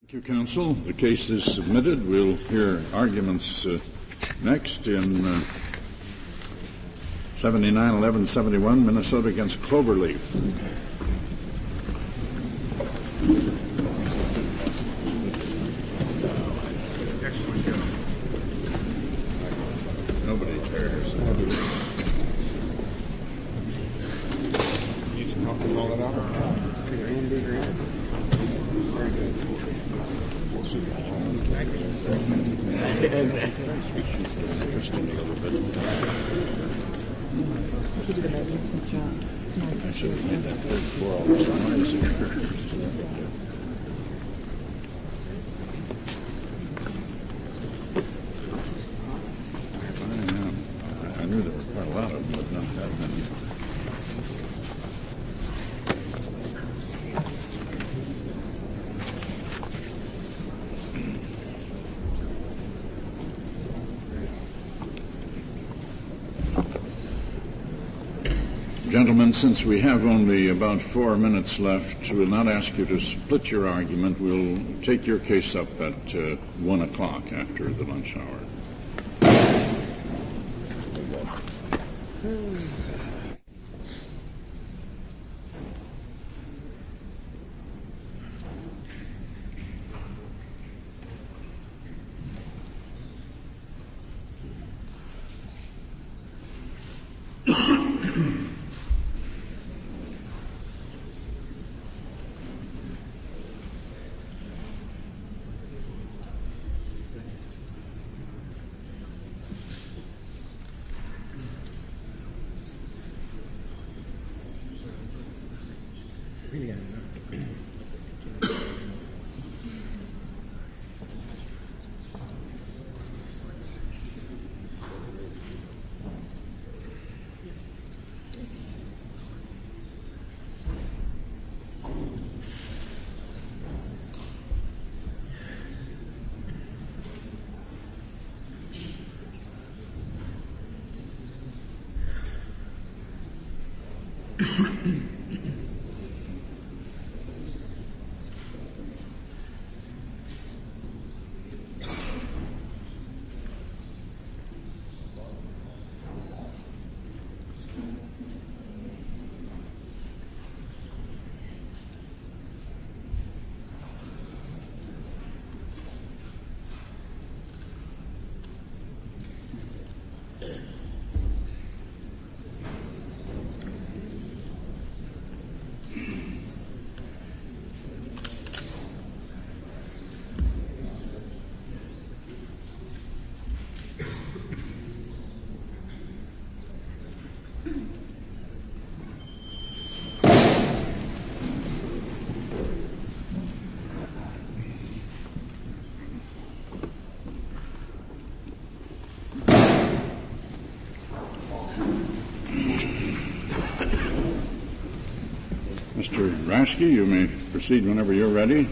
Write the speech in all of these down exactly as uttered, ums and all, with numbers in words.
Thank you, counsel. The case is submitted. We'll hear arguments uh, next in uh, seventy-nine eleven seventy-one, Minnesota against Cloverleaf. Nobody cares. You can help them all it out. Very good. Interesting a little bit. I should have made that third floor all the time. I knew there were quite a lot of them, but not that many. Gentlemen, since we have only about four minutes left, we'll not ask you to split your argument. We'll take your case up at uh, one o'clock after the lunch hour. Mister Rasky, you may proceed whenever you're ready.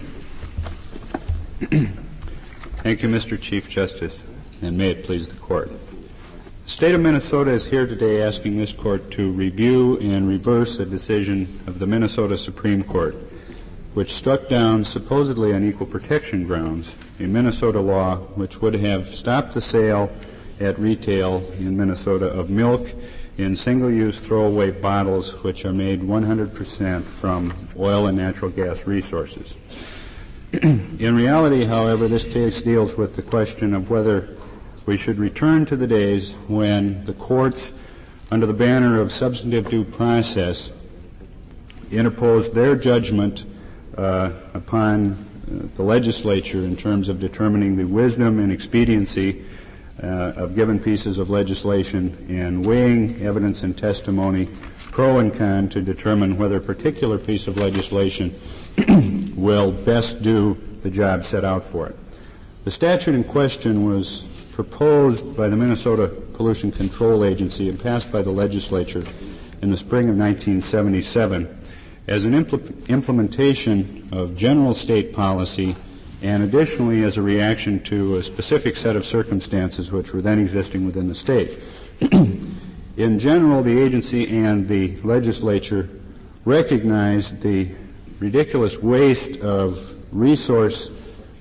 Thank you, Mister Chief Justice, and may it please the Court. The State of Minnesota is here today asking this Court to review and reverse a decision of the Minnesota Supreme Court, which struck down, supposedly on equal protection grounds, a Minnesota law which would have stopped the sale at retail in Minnesota of milk in single-use throwaway bottles which are made one hundred percent from oil and natural gas resources. In reality, however, this case deals with the question of whether we should return to the days when the courts, under the banner of substantive due process, interposed their judgment uh, upon uh, the legislature in terms of determining the wisdom and expediency Uh, of given pieces of legislation and weighing evidence and testimony pro and con to determine whether a particular piece of legislation will best do the job set out for it. The statute in question was proposed by the Minnesota Pollution Control Agency and passed by the legislature in the spring of nineteen seventy-seven as an impl- implementation of general state policy and additionally as a reaction to a specific set of circumstances which were then existing within the state. In general, the agency and the legislature recognized the ridiculous waste of resource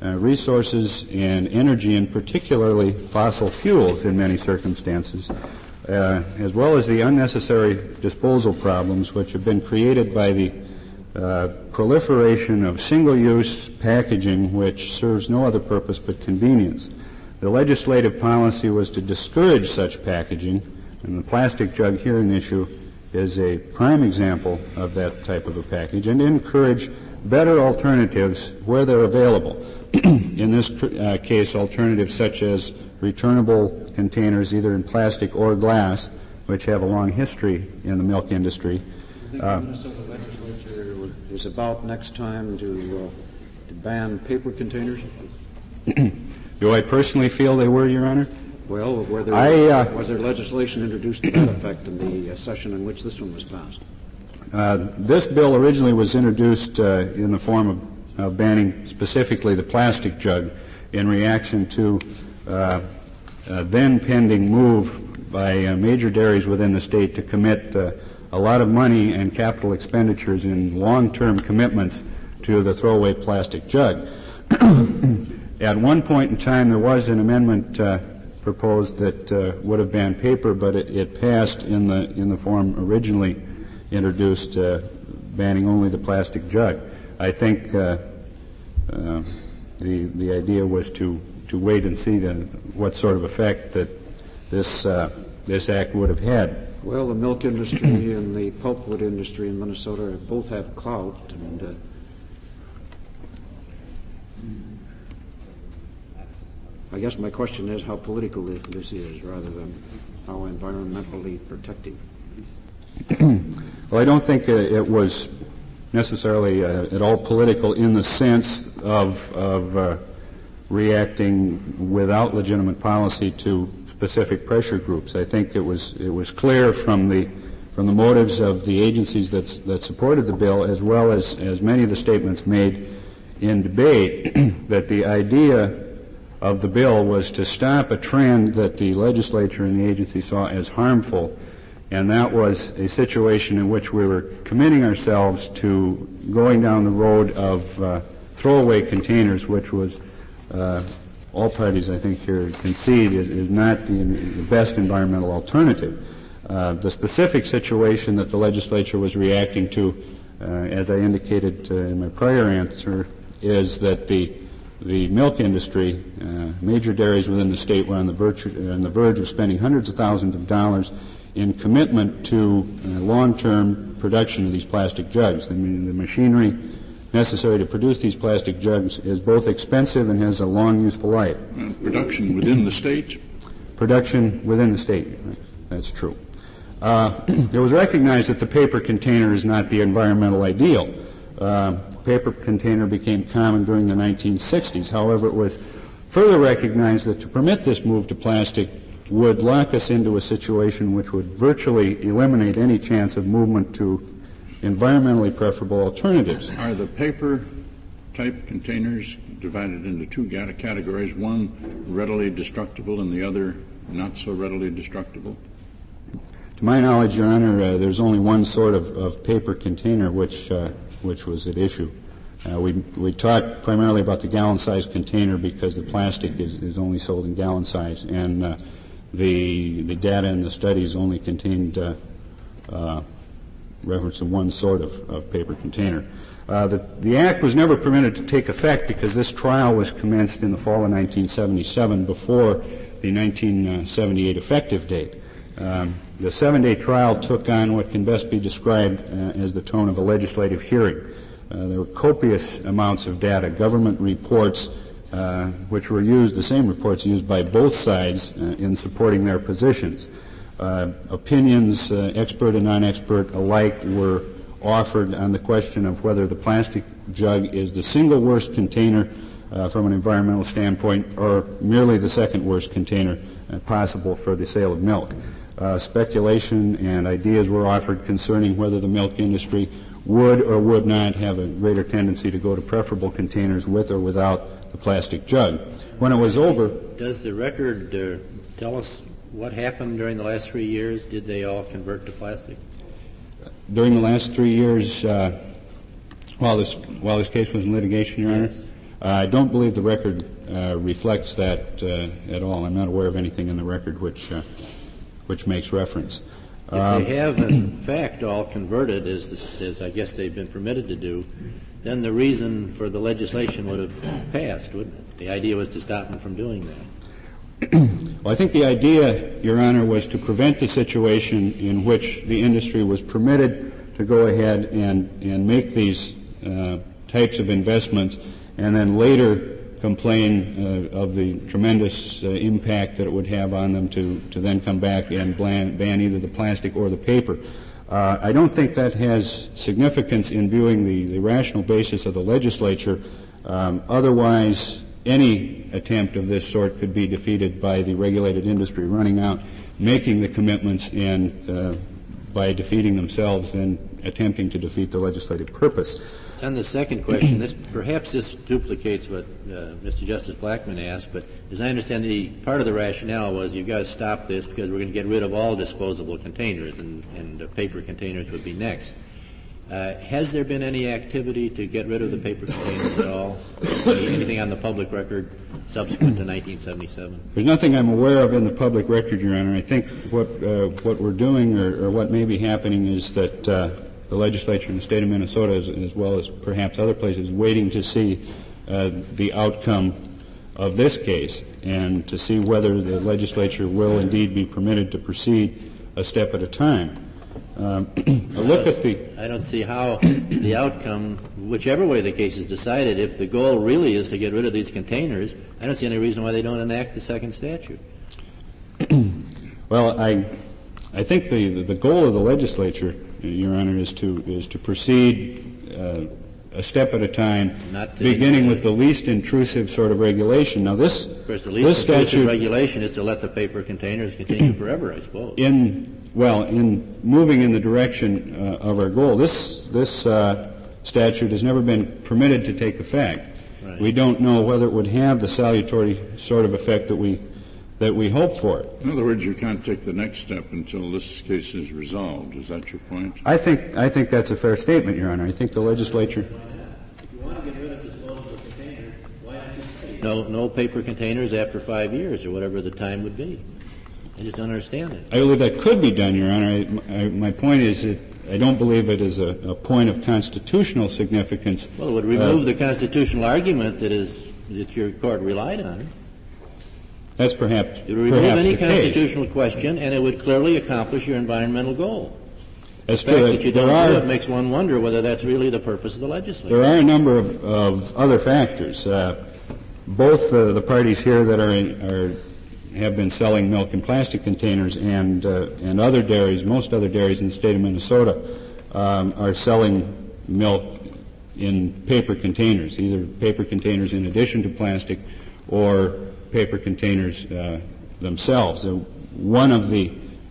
uh, resources and energy, and particularly fossil fuels in many circumstances, uh, as well as the unnecessary disposal problems which have been created by the uh, proliferation of single-use packaging which serves no other purpose but convenience. The legislative policy was to discourage such packaging, and the plastic jug hearing issue is a prime example of that type of a package, and encourage better alternatives where they're available. In this uh, case, alternatives such as returnable containers, either in plastic or glass, which have a long history in the milk industry. I think Uh, the Minnesota legislature is about next time to, uh, to ban paper containers. Do I personally feel they were, Your Honor? Well, were there, I, uh, was there legislation introduced to that effect in the uh, session in which this one was passed? Uh, this bill originally was introduced uh, in the form of, of banning specifically the plastic jug in reaction to uh, a then pending move by uh, major dairies within the state to commit uh, a lot of money and capital expenditures in long-term commitments to the throwaway plastic jug. At one point in time, there was an amendment uh, proposed that uh, would have banned paper, but it, it passed in the in the form originally introduced, uh, banning only the plastic jug. I think uh, uh, the the idea was to to wait and see then what sort of effect that this uh, this act would have had. Well, the milk industry and the pulpwood industry in Minnesota both have clout, and uh, I guess my question is how political this is rather than how environmentally protective. Well, I don't think uh, it was necessarily uh, at all political in the sense of, of uh, reacting without legitimate policy to specific pressure groups. I think it was it was clear from the from the motives of the agencies that that supported the bill, as well as as many of the statements made in debate, that the idea of the bill was to stop a trend that the legislature and the agency saw as harmful, and that was a situation in which we were committing ourselves to going down the road of uh, throwaway containers, which was uh, all parties, I think, here concede is, is not the, the best environmental alternative. Uh, the specific situation that the legislature was reacting to, uh, as I indicated uh, in my prior answer, is that the the milk industry, uh, major dairies within the state were on the, verge, uh, on the verge of spending hundreds of thousands of dollars in commitment to uh, long-term production of these plastic jugs. I mean, the machinery necessary to produce these plastic jugs is both expensive and has a long useful life. Uh, production within the state? Production within the state, right. That's true. Uh, it was recognized that the paper container is not the environmental ideal. Uh, paper container became common during the nineteen sixties. However, it was further recognized that to permit this move to plastic would lock us into a situation which would virtually eliminate any chance of movement to environmentally preferable alternatives. Are the paper type containers divided into two categories, one readily destructible and the other not so readily destructible? To my knowledge, Your Honor, uh, there's only one sort of, of paper container which uh, which was at issue. Uh, we we talked primarily about the gallon-sized container because the plastic is, is only sold in gallon size, and uh, the the data in the studies only contained uh, uh, reference to one sort of, of paper container. Uh, the, the act was never permitted to take effect because this trial was commenced in the fall of nineteen seventy-seven before the nineteen seventy-eight effective date. Um, the seven-day trial took on what can best be described uh, as the tone of a legislative hearing. Uh, there were copious amounts of data, government reports, uh, which were used, the same reports used by both sides uh, in supporting their positions. Uh, opinions, uh, expert and non-expert alike, were offered on the question of whether the plastic jug is the single worst container uh, from an environmental standpoint or merely the second worst container uh, possible for the sale of milk. Uh, speculation and ideas were offered concerning whether the milk industry would or would not have a greater tendency to go to preferable containers with or without the plastic jug. When it was over... Does the record uh, tell us what happened during the last three years? Did they all convert to plastic? During the last three years, uh, while this while this case was in litigation, Your Yes. Honor, I don't believe the record uh, reflects that uh, at all. I'm not aware of anything in the record which uh, which makes reference. If Um, they have, in fact, all converted, as, as I guess they've been permitted to do, then the reason for the legislation would have passed, wouldn't it? The idea was to stop them from doing that. Well, I think the idea, Your Honor, was to prevent the situation in which the industry was permitted to go ahead and, and make these uh, types of investments and then later complain uh, of the tremendous uh, impact that it would have on them to, to then come back and ban, ban either the plastic or the paper. Uh, I don't think that has significance in viewing the, the rational basis of the legislature. Um, otherwise, any attempt of this sort could be defeated by the regulated industry running out, making the commitments, and uh, by defeating themselves and attempting to defeat the legislative purpose. And the second question, this, perhaps this duplicates what uh, Mister Justice Blackmun asked, but as I understand the part of the rationale was you've got to stop this because we're going to get rid of all disposable containers, and, and uh, paper containers would be next. Uh, has there been any activity to get rid of the paper containers at all? Any, anything on the public record subsequent to nineteen seventy-seven? There's nothing I'm aware of in the public record, Your Honor. I think what uh, what we're doing, or, or what may be happening, is that uh, the legislature in the state of Minnesota, as, as well as perhaps other places, waiting to see uh, the outcome of this case and to see whether the legislature will indeed be permitted to proceed a step at a time. Um, a look at the I don't see how the outcome, whichever way the case is decided, if the goal really is to get rid of these containers, I don't see any reason why they don't enact the second statute. Well, I I think the the goal of the legislature, Your Honor, is to is to proceed uh, a step at a time, Not to beginning uh, with the least intrusive sort of regulation. Now, this Of course, the this least intrusive statute regulation is to let the paper containers continue forever, I suppose. in well in moving in the direction uh, of our goal. This this uh, statute has never been permitted to take effect. Right. We don't know whether it would have the salutary sort of effect that we that we hope for it. In other words, you can't take the next step until this case is resolved. Is that your point? I think I think that's a fair statement, Your Honor. I think the legislature. If you want to get rid of disposable containers, why don't you say no, no paper containers after five years or whatever the time would be? I just don't understand it. I believe that could be done, Your Honor. I, I, my point is that I don't believe it is a, a point of constitutional significance. Well, it would remove Uh, the constitutional argument that is that your court relied on. That's perhaps It would remove perhaps any the case. constitutional question, and it would clearly accomplish your environmental goal. As The fact to that you there don't are do it makes one wonder whether that's really the purpose of the legislature. there are a number of, of other factors. Uh, both uh, the parties here that are, in, are have been selling milk in plastic containers, and uh, and other dairies, most other dairies in the state of Minnesota, um, are selling milk in paper containers, either paper containers in addition to plastic, or paper containers uh, themselves. Uh, one of the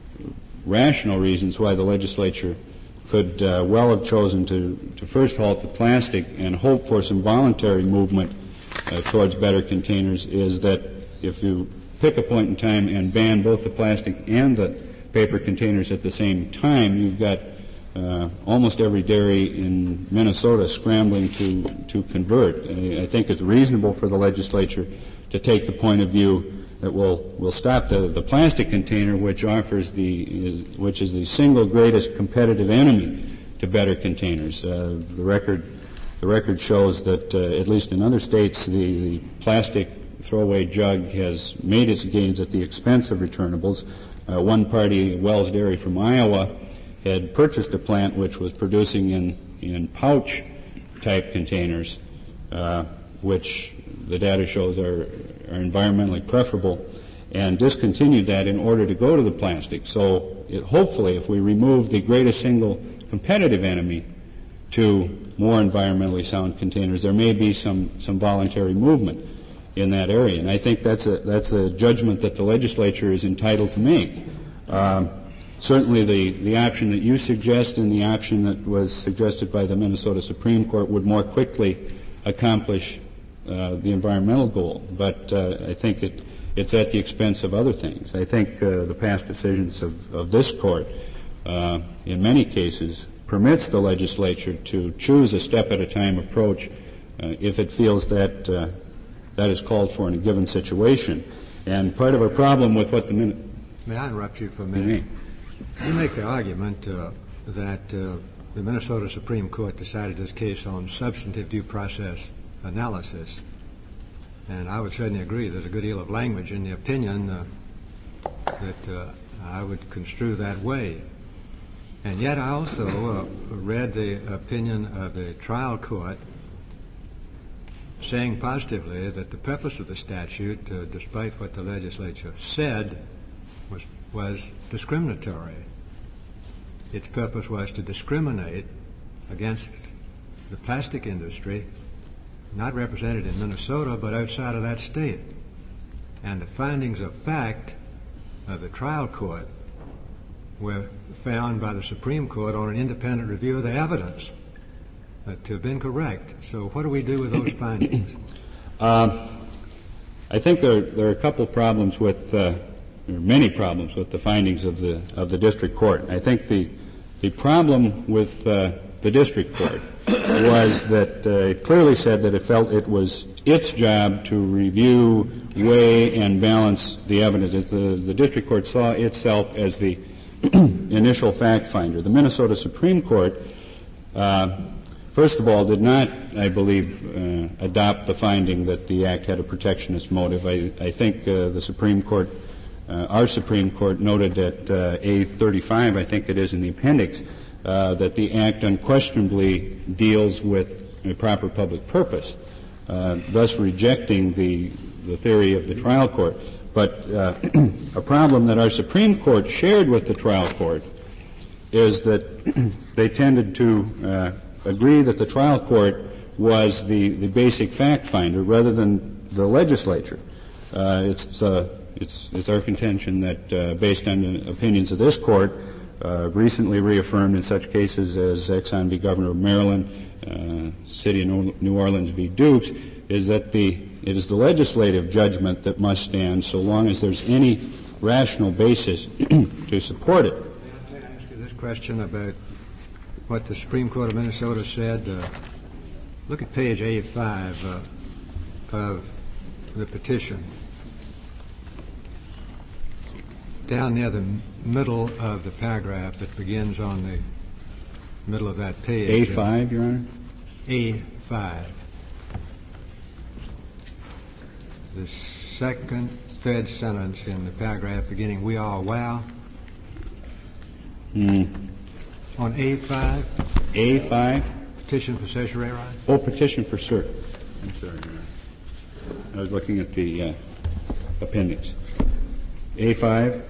rational reasons why the legislature could uh, well have chosen to, to first halt the plastic and hope for some voluntary movement uh, towards better containers is that if you pick a point in time and ban both the plastic and the paper containers at the same time, you've got uh, almost every dairy in Minnesota scrambling to, to convert. I, I think it's reasonable for the legislature to take the point of view that will will stop the, the plastic container, which offers the is, which is the single greatest competitive enemy to better containers. Uh, the record the record shows that uh, at least in other states, the, the plastic throwaway jug has made its gains at the expense of returnables. Uh, one party, Wells Dairy from Iowa, had purchased a plant which was producing in in pouch type containers, uh, which the data shows are, are environmentally preferable, and discontinued that in order to go to the plastic. So it, hopefully, if we remove the greatest single competitive enemy to more environmentally sound containers, there may be some, some voluntary movement in that area. And I think that's a, that's a judgment that the legislature is entitled to make. Um, certainly the, the option that you suggest and the option that was suggested by the Minnesota Supreme Court would more quickly accomplish Uh, the environmental goal, but uh, I think it, it's at the expense of other things. I think uh, the past decisions of, of this court, uh, in many cases, permits the legislature to choose a step-at-a-time approach uh, if it feels that uh, that is called for in a given situation. And part of our problem with what the minute... May I interrupt you for a minute? You make the argument uh, that uh, the Minnesota Supreme Court decided this case on substantive due process analysis. And I would certainly agree there's a good deal of language in the opinion uh, that uh, I would construe that way. And yet I also uh, read the opinion of the trial court saying positively that the purpose of the statute, uh, despite what the legislature said, was, was discriminatory. Its purpose was to discriminate against the plastic industry, not represented in Minnesota, but outside of that state. And the findings of fact of the trial court were found by the Supreme Court on an independent review of the evidence uh, to have been correct. So what do we do with those findings? Uh, I think there, there are a couple problems with, uh, there are many problems with the findings of the of the district court. I think the the problem with uh, the district court was that uh, it clearly said that it felt it was its job to review, weigh, and balance the evidence. The, the district court saw itself as the initial fact finder. The Minnesota Supreme Court, uh, first of all, did not, I believe, uh, adopt the finding that the act had a protectionist motive. I, I think uh, the Supreme Court, uh, our Supreme Court, noted at uh, A thirty-five, I think it is in the appendix, uh, that the act unquestionably deals with a proper public purpose, uh, thus rejecting the the theory of the trial court. But uh, a problem that our Supreme Court shared with the trial court is that they tended to uh, agree that the trial court was the, the basic fact finder rather than the legislature. Uh, it's, uh, it's, it's our contention that uh, based on the opinions of this court, uh, recently reaffirmed in such cases as Exxon v. Governor of Maryland, uh, City of New Orleans v. Dukes, is that the it is the legislative judgment that must stand so long as there's any rational basis to support it. May I ask you this question about what the Supreme Court of Minnesota said? Uh, look at page A five uh, of the petition. Down near the m- middle of the paragraph that begins on the middle of that page. A five, Your Honor? A five. The second, third sentence in the paragraph beginning, we are aware. Mm. On A five. A five? Petition for certiorari. Oh, petition for cert. I'm sorry, Your Honor. I was looking at the uh, appendix. A five?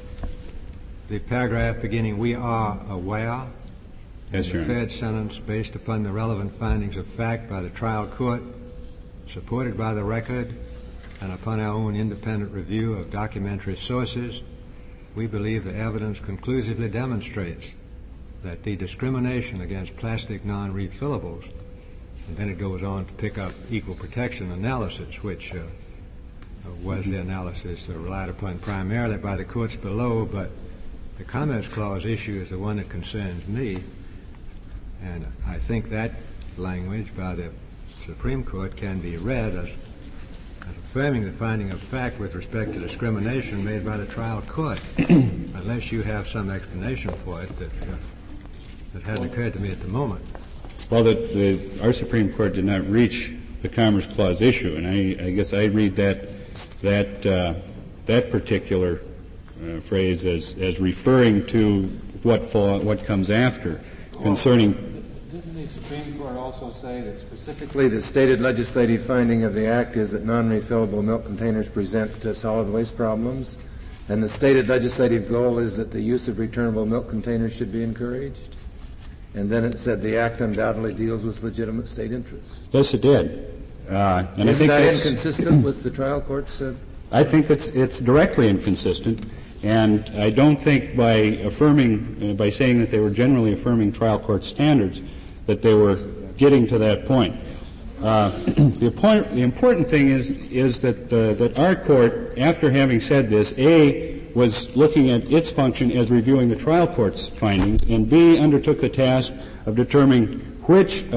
The paragraph beginning, we are aware. Yes, Your The Honor. third sentence, based upon the relevant findings of fact by the trial court, supported by the record, and upon our own independent review of documentary sources, we believe the evidence conclusively demonstrates that the discrimination against plastic non-refillables, and then it goes on to pick up equal protection analysis, which uh, was the analysis uh, relied upon primarily by the courts below, but the Commerce Clause issue is the one that concerns me, and I think that language by the Supreme Court can be read as as affirming the finding of fact with respect to discrimination made by the trial court, unless you have some explanation for it that uh, that hadn't occurred to me at the moment. Well, the, the, our Supreme Court did not reach the Commerce Clause issue, and I, I guess I read that that uh, that particular uh, phrase as as referring to what fall, what comes after, concerning. Didn't the Supreme Court also say that specifically the stated legislative finding of the Act is that non-refillable milk containers present uh, solid waste problems, and the stated legislative goal is that the use of returnable milk containers should be encouraged? And then it said the Act undoubtedly deals with legitimate state interests. Yes, it did. Uh, and Isn't I think that that's, inconsistent with the trial court's? Uh, I think it's it's directly inconsistent, and I don't think by affirming, uh, by saying that they were generally affirming trial court standards, that they were getting to that point. Uh, the, point the important thing is is that uh, that our court, after having said this, A, was looking at its function as reviewing the trial court's findings, and B, undertook the task of determining which of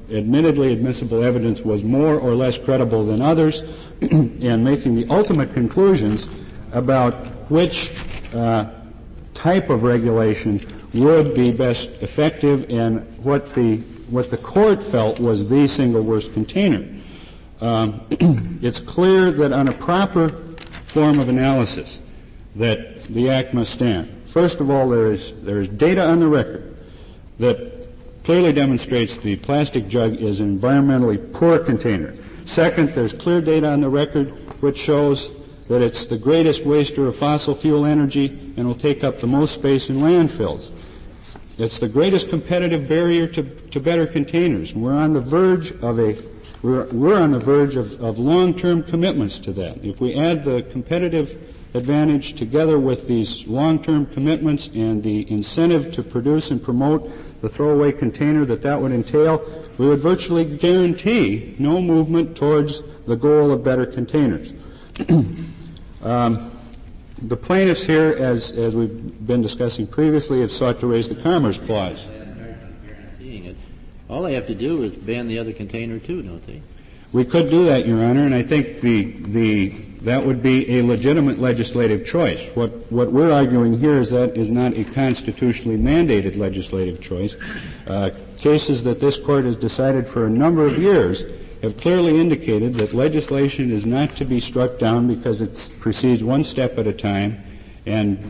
admittedly admissible evidence was more or less credible than others, and making the ultimate conclusions about which uh, type of regulation would be best effective and what the what the court felt was the single worst container. Um, it's clear that on a proper form of analysis that the Act must stand. First of all, there is there is data on the record that clearly demonstrates the plastic jug is an environmentally poor container. Second, there's clear data on the record which shows that it's the greatest waster of fossil fuel energy and will take up the most space in landfills. It's the greatest competitive barrier to, to better containers. We're on the verge of a we're, we're on the verge of, of long-term commitments to that. If we add the competitive advantage together with these long-term commitments and the incentive to produce and promote the throwaway container that that would entail, we would virtually guarantee no movement towards the goal of better containers. um, the plaintiffs here, as, as we've been discussing previously, have sought to raise the Commerce Clause. All they have to do is ban the other container too, don't they? We could do that, Your Honor, and I think the the that would be a legitimate legislative choice. What what we're arguing here is that is not a constitutionally mandated legislative choice. Uh, cases that this Court has decided for a number of years have clearly indicated that legislation is not to be struck down because it proceeds one step at a time and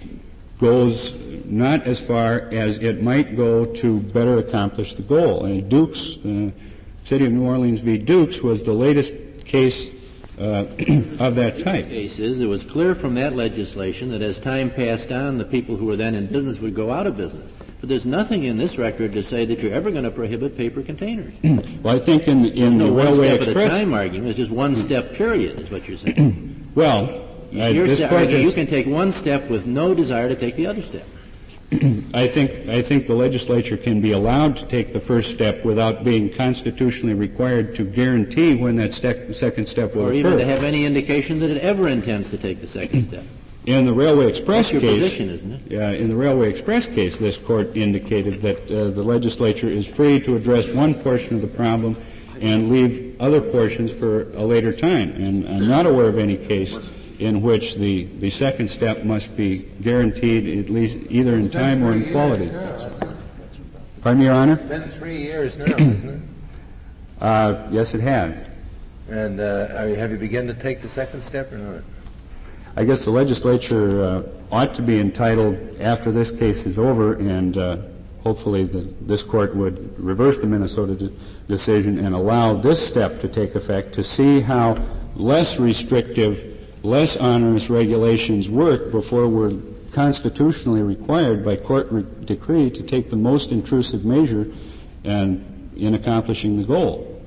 goes not as far as it might go to better accomplish the goal. And Dukes, uh, City of New Orleans v. Dukes, was the latest case uh, of that type. Cases, it was clear from that legislation that as time passed on, the people who were then in business would go out of business. But there's nothing in this record to say that you're ever going to prohibit paper containers. Well, I think in, in no the one Railway step Express... at a time argument. It's just one step period is what you're saying. Well, uh, you're this st- Court arguing has, you can take one step with no desire to take the other step. I think I think the legislature can be allowed to take the first step without being constitutionally required to guarantee when that step, second step will or occur. even to have any indication that it ever intends to take the second step. In the Railway Express That's your case, position, isn't it? Uh, in the Railway Express case, this Court indicated that uh, the legislature is free to address one portion of the problem and leave other portions for a later time. And I'm not aware of any case in which the, the second step must be guaranteed at least either in time or in quality. Pardon me, Your Honor? It's been three years now, isn't it? Uh, yes, it had. And uh, are you, have you begun to take the second step or not? I guess the legislature uh, ought to be entitled, after this case is over, and uh, hopefully the, this Court would reverse the Minnesota de- decision and allow this step to take effect to see how less restrictive, less onerous regulations work before we're constitutionally required by court re- decree to take the most intrusive measure and in accomplishing the goal.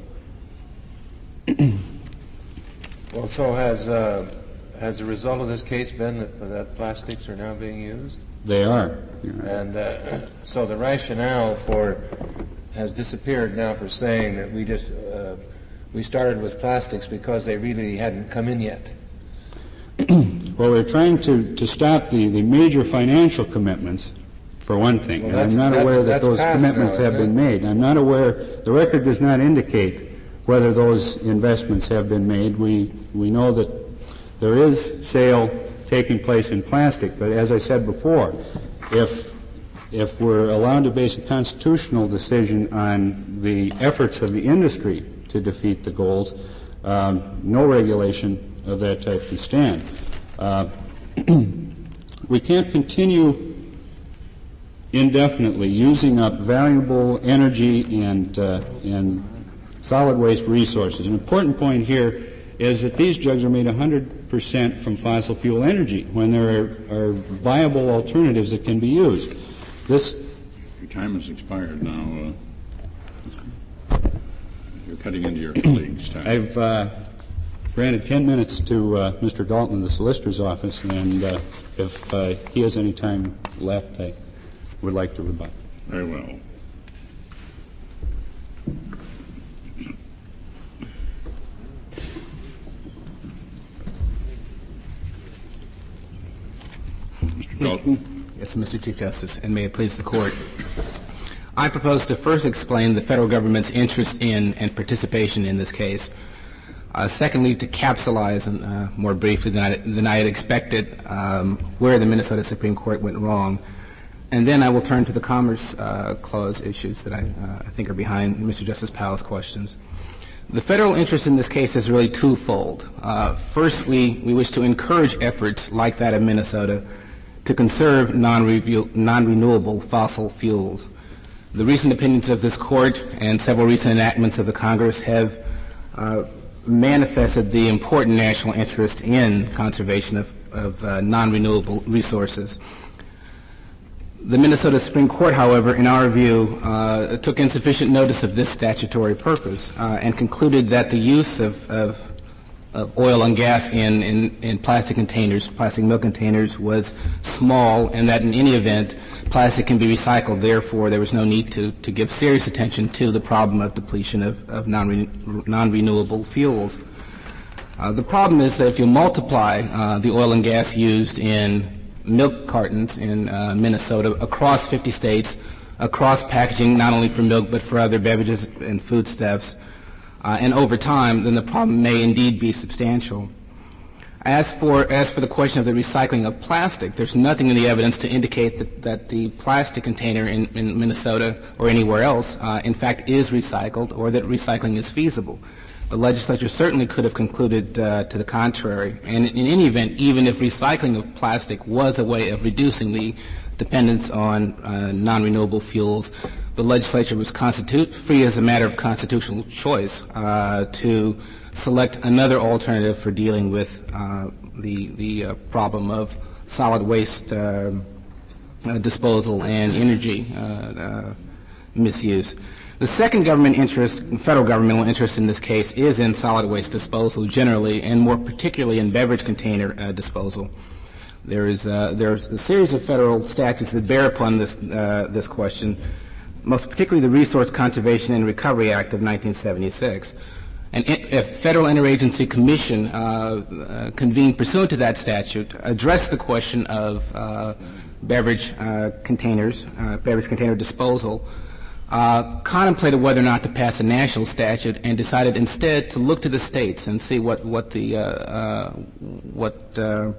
Well, so has uh, has the result of this case been that, that plastics are now being used? They are. And uh, so the rationale for has disappeared now for saying that we just uh, we started with plastics because they really hadn't come in yet. Well, we're trying to, to stop the, the major financial commitments, for one thing. Well, and I'm not aware that those commitments now, have been made. I'm not aware, the record does not indicate whether those investments have been made. We, we know that there is sale taking place in plastic, but as I said before, if, if we're allowed to base a constitutional decision on the efforts of the industry to defeat the goals, um, no regulation of that type can stand. Uh, we can't continue indefinitely using up valuable energy and uh, and solid waste resources. An important point here is that these jugs are made one hundred percent from fossil fuel energy when there are, are viable alternatives that can be used. This Your time has expired now. Uh, you're cutting into your colleagues' time. I've uh, granted ten minutes to uh, Mister Dalton in the solicitor's office, and uh, if uh, he has any time left, I would like to rebut. Very well. Mister Dalton? Yes, Mister Chief Justice, and may it please the Court. I propose to first explain the federal government's interest in and participation in this case. Uh, secondly, to capsulize uh, more briefly than I, than I had expected um, where the Minnesota Supreme Court went wrong. And then I will turn to the Commerce uh, Clause issues that I, uh, I think are behind Mister Justice Powell's questions. The federal interest in this case is really twofold. Uh, first, we, we wish to encourage efforts like that of Minnesota to conserve non-renewable fossil fuels. The recent opinions of this Court and several recent enactments of the Congress have uh, manifested the important national interest in conservation of, of uh, non-renewable resources. The Minnesota Supreme Court, however, in our view, uh, took insufficient notice of this statutory purpose uh, and concluded that the use of, of, of oil and gas in, in, in plastic containers, plastic milk containers, was small, and that in any event, plastic can be recycled. Therefore, there was no need to, to give serious attention to the problem of depletion of, of non-re- non-renewable fuels. Uh, the problem is that if you multiply uh, the oil and gas used in milk cartons in uh, Minnesota across fifty states, across packaging not only for milk but for other beverages and foodstuffs, uh, and over time, then the problem may indeed be substantial. As for as for the question of the recycling of plastic, there's nothing in the evidence to indicate that, that the plastic container in, in Minnesota or anywhere else, uh, in fact, is recycled or that recycling is feasible. The legislature certainly could have concluded uh, to the contrary. And in any event, even if recycling of plastic was a way of reducing the dependence on uh, non-renewable fuels, the legislature was constitu- free as a matter of constitutional choice uh, to select another alternative for dealing with uh, the, the uh, problem of solid waste uh, uh, disposal and energy uh, uh, misuse. The second government interest, federal governmental interest in this case, is in solid waste disposal generally, and more particularly in beverage container uh, disposal. There is uh, there's a series of federal statutes that bear upon this uh, this question, most particularly the Resource Conservation and Recovery Act of nineteen seventy-six. An in, a federal interagency commission uh, uh, convened pursuant to that statute addressed the question of uh, beverage uh, containers, uh, beverage container disposal. Uh, contemplated whether or not to pass a national statute, and decided instead to look to the states and see what what the uh, uh, what uh,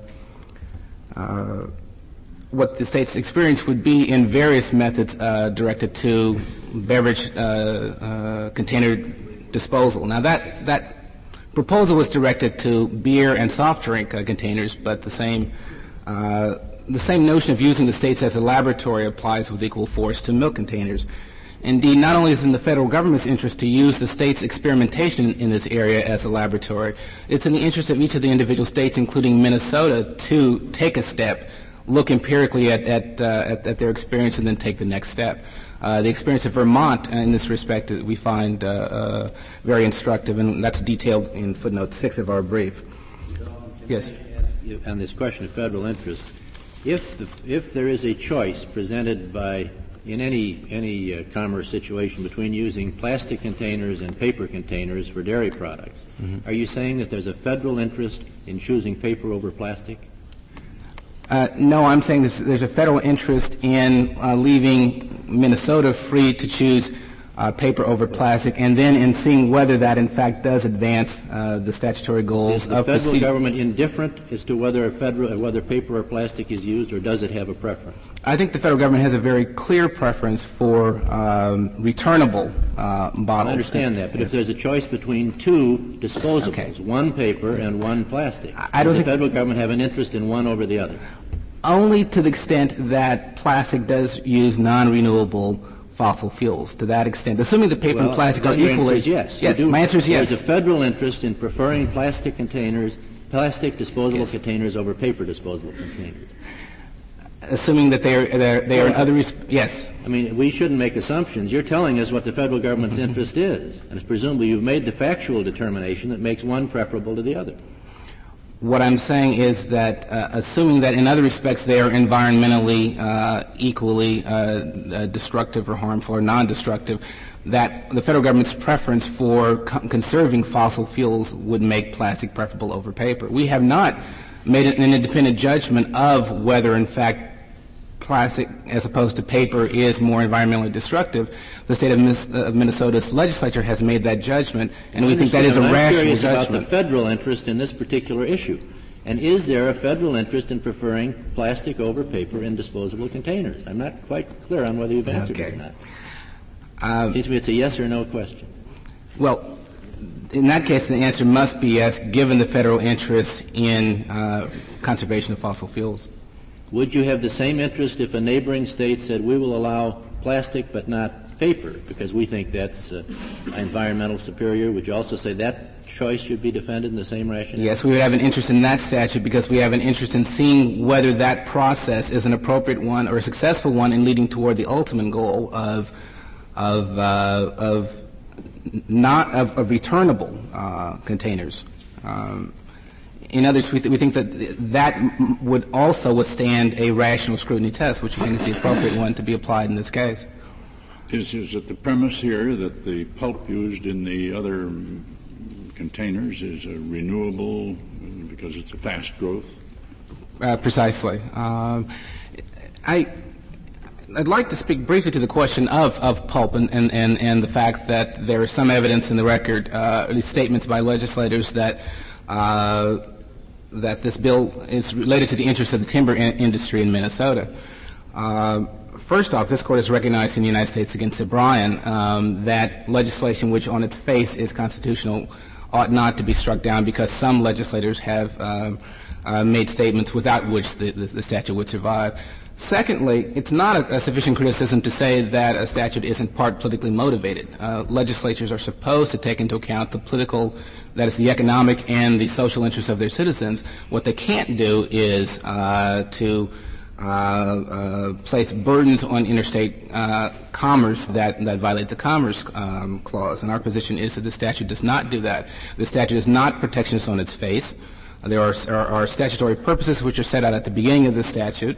uh, what the states' experience would be in various methods uh, directed to beverage uh, uh, container disposal. Now that that proposal was directed to beer and soft drink uh, containers, but the same uh, the same notion of using the states as a laboratory applies with equal force to milk containers. Indeed, not only is it in the federal government's interest to use the state's experimentation in this area as a laboratory, it's in the interest of each of the individual states, including Minnesota, to take a step, look empirically at, at, uh, at, at their experience, and then take the next step. Uh, the experience of Vermont in this respect we find uh, uh, very instructive, and that's detailed in footnote six of our brief. Yes. I ask you on this question of federal interest, if the, if there is a choice presented by in any any uh, commerce situation between using plastic containers and paper containers for dairy products, mm-hmm. Are you saying that there's a federal interest in choosing paper over plastic? Uh, no, I'm saying there's, there's a federal interest in uh, leaving Minnesota free to choose uh, paper over plastic, and then in seeing whether that in fact does advance uh, the statutory goals is the of federal proceed- government indifferent as to whether a federal, whether paper or plastic is used, or does it have a preference? I think the federal government has a very clear preference for um, returnable uh, bottles. I understand that, but yes. If there's a choice between two disposables, okay. one paper and one plastic, I don't does the think federal government have an interest in one over the other? Only to the extent that plastic does use non-renewable fossil fuels. To that extent, assuming the paper well, and plastic are your equally. Answer is yes. Yes, my answer is yes. There's a federal interest in preferring plastic containers, plastic disposable yes. containers over paper disposable containers. Assuming that they are they're, they are in other res- yes. I mean, we shouldn't make assumptions. You're telling us what the federal government's interest is, and presumably you've made the factual determination that makes one preferable to the other. What I'm saying is that, uh, assuming that in other respects they are environmentally uh, equally uh, uh, destructive or harmful or non-destructive, that the federal government's preference for co- conserving fossil fuels would make plastic preferable over paper. We have not made an independent judgment of whether, in fact, plastic as opposed to paper is more environmentally destructive. The state of Minnesota's legislature has made that judgment, and we think that is a I'm rational curious judgment. about the federal interest in this particular issue. And is there a federal interest in preferring plastic over paper in disposable containers? I'm not quite clear on whether you've answered Okay. it or not. Uh, It seems to me it's a yes or no question. Well, in that case, the answer must be yes, given the federal interest in uh, conservation of fossil fuels. Would you have the same interest if a neighboring state said, we will allow plastic but not paper because we think that's uh, environmental superior? Would you also say that choice should be defended in the same rationale? Yes, we would have an interest in that statute because we have an interest in seeing whether that process is an appropriate one or a successful one in leading toward the ultimate goal of of uh, of not of, of returnable uh, containers. Um, in others, we, th- we think that th- that m- would also withstand a rational scrutiny test, which we think is the appropriate one to be applied in this case. Is, is it the premise here that the pulp used in the other um, containers is a renewable uh, because it's a fast growth? Uh, precisely. Um, I, I'd like to speak briefly to the question of, of pulp and, and, and, and the fact that there is some evidence in the record, uh, at least statements by legislators, that uh, that this bill is related to the interests of the timber in- industry in Minnesota. Uh, First off, this court has recognized in the United States against O'Brien um, that legislation which on its face is constitutional ought not to be struck down because some legislators have uh, uh, made statements without which the, the, the statute would survive. Secondly, it's not a, a sufficient criticism to say that a statute isn't part politically motivated. Uh, legislatures are supposed to take into account the political, that is the economic and the social interests of their citizens. What they can't do is uh, to Uh, uh, place burdens on interstate uh, commerce that, that violate the Commerce um, Clause. And our position is that the statute does not do that. The statute is not protectionist on its face. Uh, there are, are, are statutory purposes which are set out at the beginning of the statute.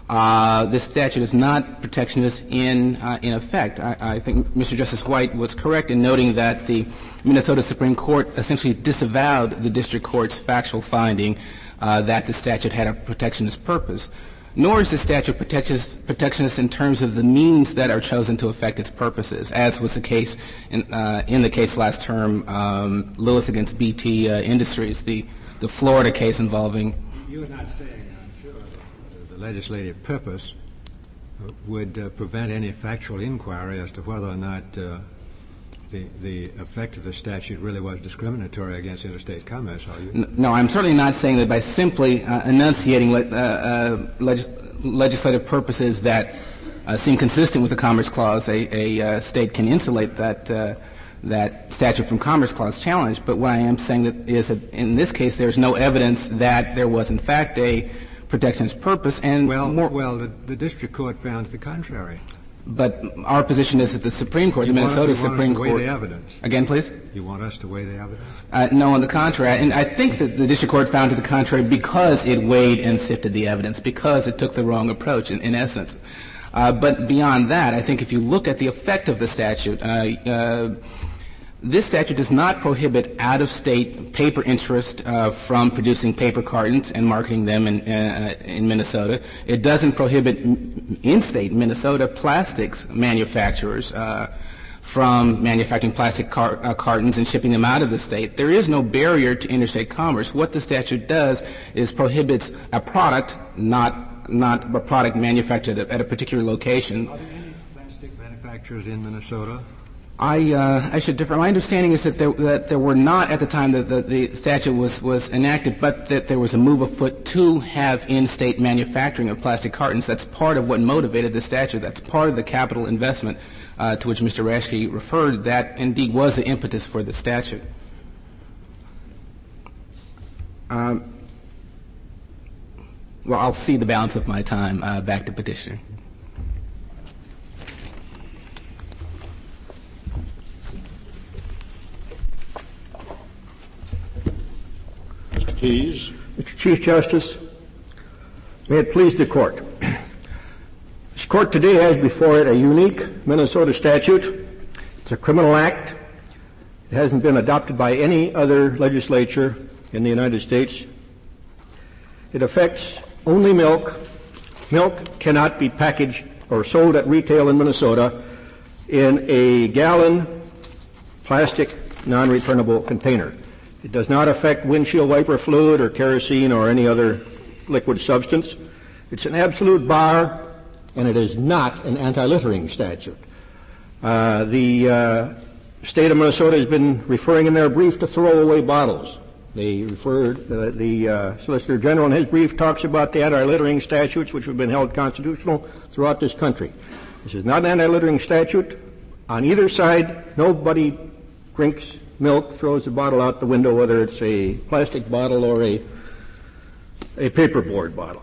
Uh, this statute is not protectionist in uh, in effect. I, I think Mister Justice White was correct in noting that the Minnesota Supreme Court essentially disavowed the district court's factual finding uh, that the statute had a protectionist purpose. Nor is the statute protectionist, protectionist in terms of the means that are chosen to effect its purposes, as was the case in, uh, in the case last term, um, Lewis against B T uh, Industries, the, the Florida case involving. You are not saying, I'm sure, that the legislative purpose uh, would uh, prevent any factual inquiry as to whether or not uh, the, the effect of the statute really was discriminatory against interstate commerce, are you? No, I'm certainly not saying that by simply uh, enunciating le- uh, uh, legis- legislative purposes that uh, seem consistent with the Commerce Clause, a, a uh, state can insulate that uh, that statute from Commerce Clause challenge. But what I am saying that is that in this case there's no evidence that there was in fact a protectionist purpose. And well, more, well, the, the district court found the contrary. But our position is that the Supreme Court, you the Minnesota want, you Supreme want us to Court. weigh the evidence. Again, please. You want us to weigh the evidence? Uh, no, on the contrary. And I think that the district court found to the contrary because it weighed and sifted the evidence, because it took the wrong approach, in, in essence. Uh, but beyond that, I think if you look at the effect of the statute, uh, uh, this statute does not prohibit out-of-state paper interest uh, from producing paper cartons and marketing them in, uh, in Minnesota. It doesn't prohibit in-state Minnesota plastics manufacturers uh, from manufacturing plastic car- uh, cartons and shipping them out of the state. There is no barrier to interstate commerce. What the statute does is prohibits a product, not not a product manufactured at, at a particular location. Are there any plastic manufacturers in Minnesota? I, uh, I should differ. My understanding is that there, that there were not at the time that the, the statute was, was enacted, but that there was a move afoot to have in-state manufacturing of plastic cartons. That's part of what motivated the statute. That's part of the capital investment uh, to which Mister Raschke referred. That indeed was the impetus for the statute. Um, well, I'll cede the balance of my time uh, back to petitioner. Mister Keyes. Mister Chief Justice, may it please the Court. This Court today has before it a unique Minnesota statute. It's a criminal act. It hasn't been adopted by any other legislature in the United States. It affects only milk Milk cannot be packaged or sold at retail in Minnesota in a gallon plastic non-returnable container. It does not affect windshield wiper fluid or kerosene or any other liquid substance. It's an absolute bar, and it is not an anti-littering statute. Uh, the uh, state of Minnesota has been referring in their brief to throwaway bottles. They referred, uh, the uh, Solicitor General in his brief talks about the anti-littering statutes which have been held constitutional throughout this country. This is not an anti-littering statute. On either side, nobody drinks milk, throws the bottle out the window, whether it's a plastic bottle or a, a paperboard bottle.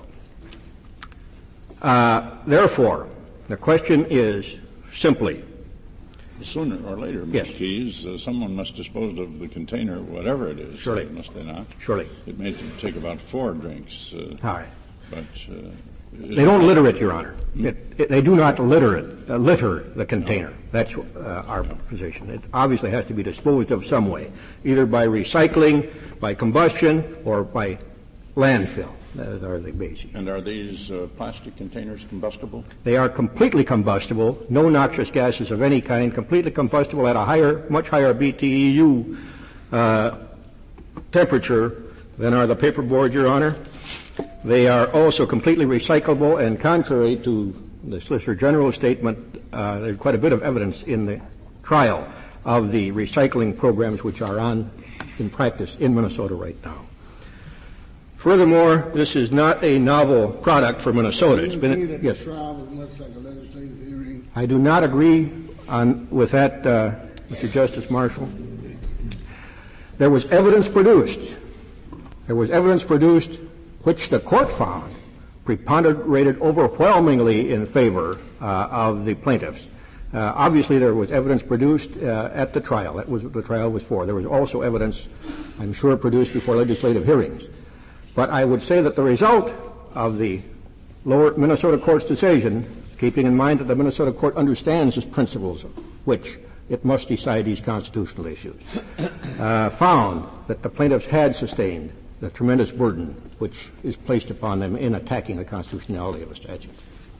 Uh, therefore, the question is simply, sooner or later, yes. Mister Keyes, uh, someone must dispose of the container, whatever it is. Surely. Uh, must they not? Surely. It may t- take about four drinks. Uh, All right. But uh, they don't litter it, Your Honor. It, it, they do not litter it, uh, litter the container. That's uh, our position. It obviously has to be disposed of some way, either by recycling, by combustion, or by landfill. Those are the basics. And are these uh, plastic containers combustible? They are completely combustible, no noxious gases of any kind, completely combustible at a higher, much higher B T E U uh, temperature than are the paperboard, Your Honor. They are also completely recyclable, and contrary to the Solicitor General's statement, uh, there's quite a bit of evidence in the trial of the recycling programs which are on in practice in Minnesota right now. Furthermore, this is not a novel product for Minnesota. It's been yes. Trial was much like a legislative hearing. I do not agree on with that, uh, Mister Justice Marshall. There was evidence produced. There was evidence produced which the court found preponderated overwhelmingly in favor uh, of the plaintiffs. Uh, obviously, there was evidence produced uh, at the trial. That was what the trial was for. There was also evidence, I'm sure, produced before legislative hearings. But I would say that the result of the lower Minnesota court's decision, keeping in mind that the Minnesota court understands its principles, which it must decide these constitutional issues, uh, found that the plaintiffs had sustained the tremendous burden which is placed upon them in attacking the constitutionality of a statute.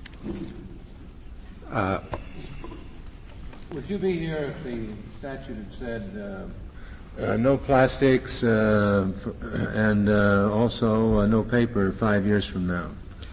Uh, Would you be here if the statute had said uh, Uh, no plastics, uh, for, and uh, also uh, no paper five years from now?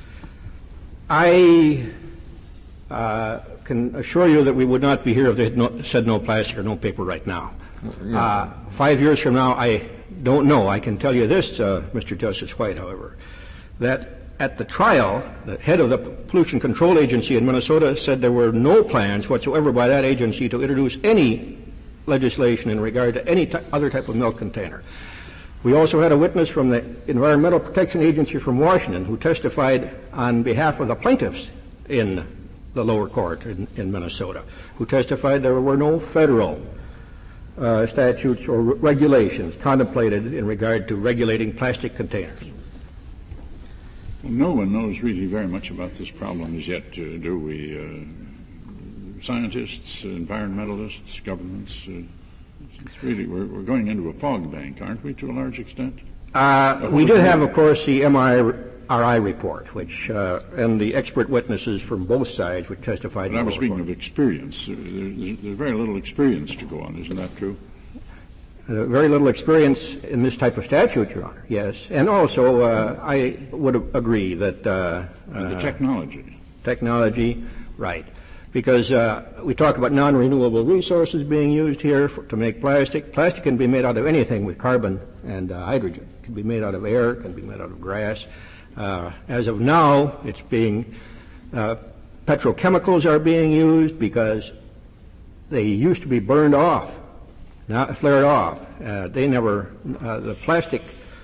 I uh, can assure you that we would not be here if they had no, said no plastic or no paper right now. Yeah. Uh, five years from now, I don't know. I can tell you this, uh, Mister Justice White, however, that at the trial, the head of the Pollution Control Agency in Minnesota said there were no plans whatsoever by that agency to introduce any legislation in regard to any t- other type of milk container. We also had a witness from the Environmental Protection Agency from Washington who testified on behalf of the plaintiffs in the lower court in, in Minnesota, who testified there were no federal uh, statutes or re- regulations contemplated in regard to regulating plastic containers. Well, no one knows really very much about this problem as yet, uh, do we? Uh, Scientists, uh, environmentalists, governments. Uh, it's really, we're, we're going into a fog bank, aren't we, to a large extent? Uh, we did have, of course, the M I R I report, which uh, and the expert witnesses from both sides which testified. But I was speaking of experience. Uh, there's, there's very little experience to go on, isn't that true? Uh, very little experience in this type of statute, Your Honor. Yes, and also uh, I would agree that uh, uh, the technology. Technology, right. Because uh, we talk about non-renewable resources being used here for, to make plastic. Plastic can be made out of anything with carbon and uh, hydrogen. It can be made out of air. It can be made out of grass. Uh, as of now, it's being uh, petrochemicals are being used because they used to be burned off, not flared off. Uh, they never uh, the plastic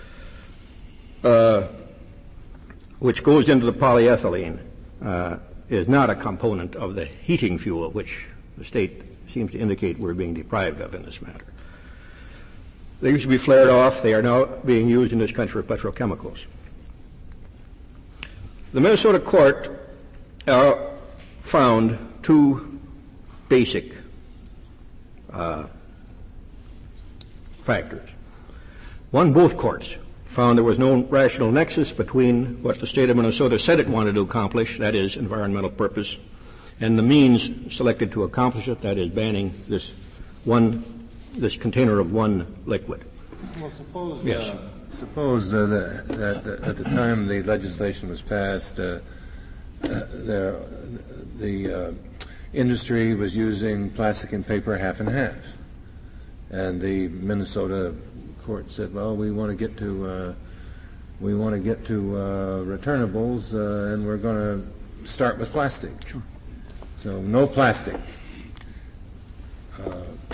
uh, which goes into the polyethylene. Uh, is not a component of the heating fuel, which the state seems to indicate we're being deprived of in this matter. They used to be flared off. They are now being used in this country for petrochemicals. The Minnesota court uh, found two basic uh, factors. One, both courts found there was no rational nexus between what the state of Minnesota said it wanted to accomplish, that is, environmental purpose, and the means selected to accomplish it, that is, banning this one, this container of one liquid. Well, suppose, yes. uh, suppose uh, that, that, that at the time the legislation was passed, uh, uh, there, the uh, industry was using plastic and paper half and half, and the Minnesota court said, "Well, we want to get to uh, we want to get to uh, returnables, uh, and we're going to start with plastic. Sure. So no plastic." Uh,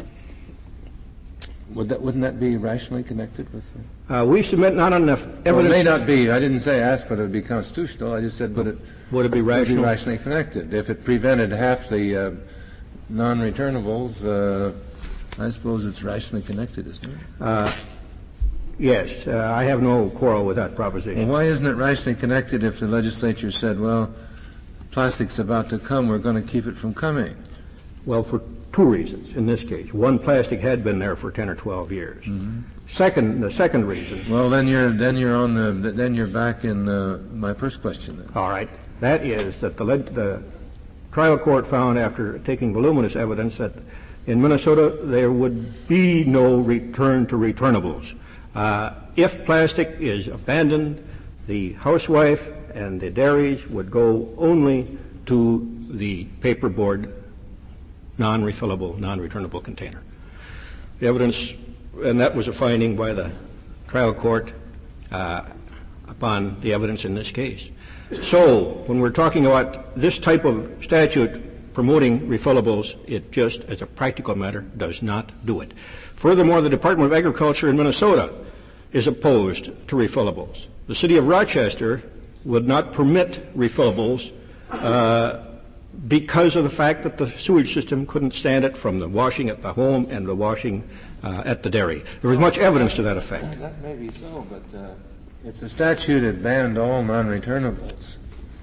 Would that, wouldn't that be rationally connected with? Uh, we submit not enough evidence. Well, it may not be. I didn't say ask whether it would be constitutional. I just said would it would it be rational? Would it be rationally connected? If it prevented half the uh, non-returnables, uh, I suppose it's rationally connected, isn't it? Uh, yes, uh, I have no quarrel with that proposition. Well, why isn't it rationally connected if the legislature said, "Well, plastic's about to come. We're going to keep it from coming"? Well, for two reasons in this case. One, plastic had been there for ten or twelve years. Mm-hmm. Second, the second reason. Well, then you're then you're on the then you're back in uh, my first question. Then. All right, that is that the led, the trial court found after taking voluminous evidence that in Minnesota there would be no return to returnables. Uh, if plastic is abandoned, the housewife and the dairies would go only to the paperboard non-refillable, non-returnable container. The evidence, and that was a finding by the trial court uh, upon the evidence in this case. So, when we're talking about this type of statute promoting refillables, it just, as a practical matter, does not do it. Furthermore, the Department of Agriculture in Minnesota is opposed to refillables. The city of Rochester would not permit refillables uh, because of the fact that the sewage system couldn't stand it from the washing at the home and the washing uh, at the dairy. There was much evidence to that effect. That may be so, but uh, if the statute had banned all non-returnables,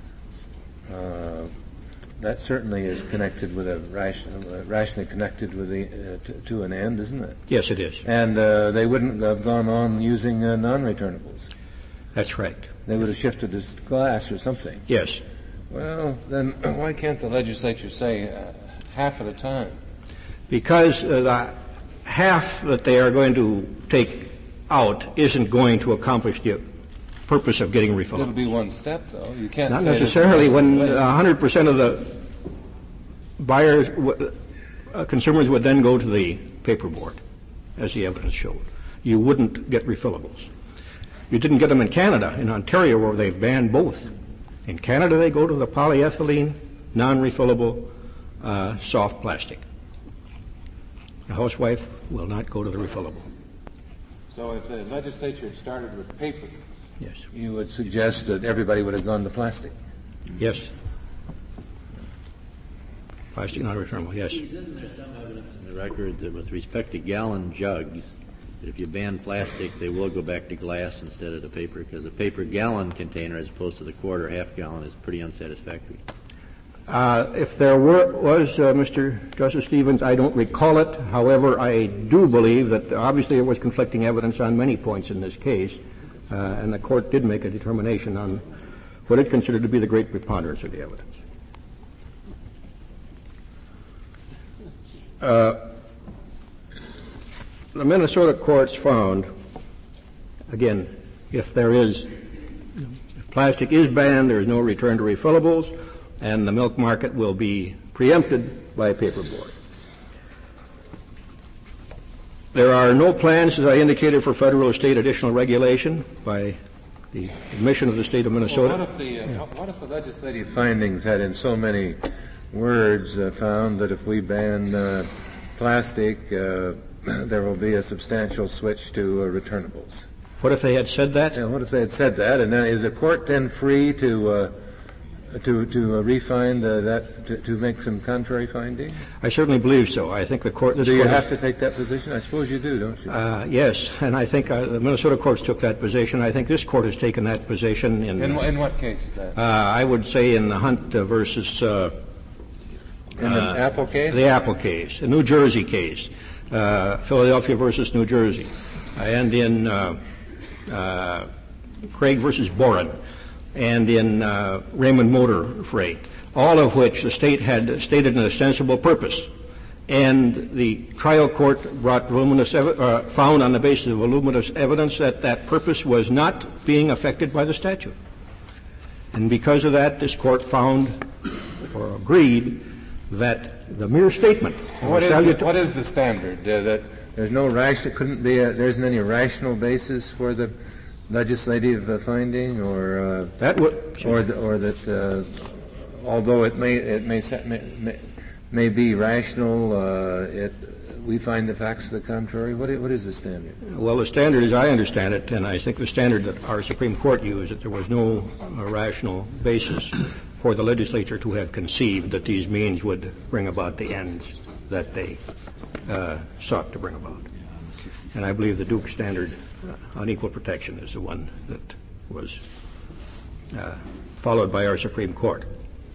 uh, that certainly is connected with a ration, uh, rationally connected with the uh, to, to an end, isn't it? Yes, it is. And uh, they wouldn't have gone on using uh, non-returnables. That's right. They would have shifted to glass or something. Yes. Well, then why can't the legislature say uh, half at a time? Because uh, the half that they are going to take out isn't going to accomplish the purpose of getting refillable. It'll be one step, though. You can't Not say necessarily. When one hundred percent of the buyers, uh, consumers would then go to the paperboard, as the evidence showed. You wouldn't get refillables. You didn't get them in Canada, in Ontario, where they've banned both. In Canada, they go to the polyethylene, non-refillable, uh, soft plastic. A housewife will not go to the refillable. So if the legislature had started with paper, yes, you would suggest that everybody would have gone to plastic. Yes. Plastic non-returnable, yes. Isn't there some evidence in the record that with respect to gallon jugs, that if you ban plastic, they will go back to glass instead of the paper, because a paper gallon container as opposed to the quarter half gallon is pretty unsatisfactory. Uh, if there were, was, uh, Mister Justice Stevens, I don't recall it. However, I do believe that obviously there was conflicting evidence on many points in this case, uh, and the court did make a determination on what it considered to be the great preponderance of the evidence. Uh, The Minnesota courts found, again, if there is, if plastic is banned, there is no return to refillables, and the milk market will be preempted by paperboard. There are no plans, as I indicated, for federal or state additional regulation by the admission of the state of Minnesota. Well, what if the uh, yeah. what if the legislative findings had, in so many words, uh, found that if we ban uh, plastic, uh, there will be a substantial switch to uh, returnables? What if they had said that? Yeah, what if they had said that? And then is the court then free to uh, to to uh, refine uh, that to, to make some contrary findings? I certainly believe so. I think the court. This do you court have has, to take that position? I suppose you do, don't you? Uh, yes, and I think uh, the Minnesota courts took that position. I think this court has taken that position in. In, in what case is that? Uh, I would say in the Hunt uh, versus. Uh, in the uh, Apple case. The Apple case, the New Jersey case, uh, Philadelphia versus New Jersey, uh, and in. Uh, uh, Craig versus Boren, and in uh, Raymond Motor Freight, all of which the state had stated an ostensible purpose. And the trial court brought voluminous ev- uh, found on the basis of voluminous evidence that that purpose was not being affected by the statute. And because of that, this court found or agreed that the mere statement. What is the, what is the standard? Uh, that there's no rational, couldn't be, a, there isn't any rational basis for the legislative uh, finding, or uh, that would, or the, or that uh, although it may it may may, may, may be rational, uh, it we find the facts to the contrary. What is, what is the standard? Well, the standard, as I understand it, and I think the standard that our Supreme Court used, that there was no uh, rational basis for the legislature to have conceived that these means would bring about the ends that they uh, sought to bring about. And I believe the Duke standard uh, on equal protection is the one that was uh, followed by our Supreme Court.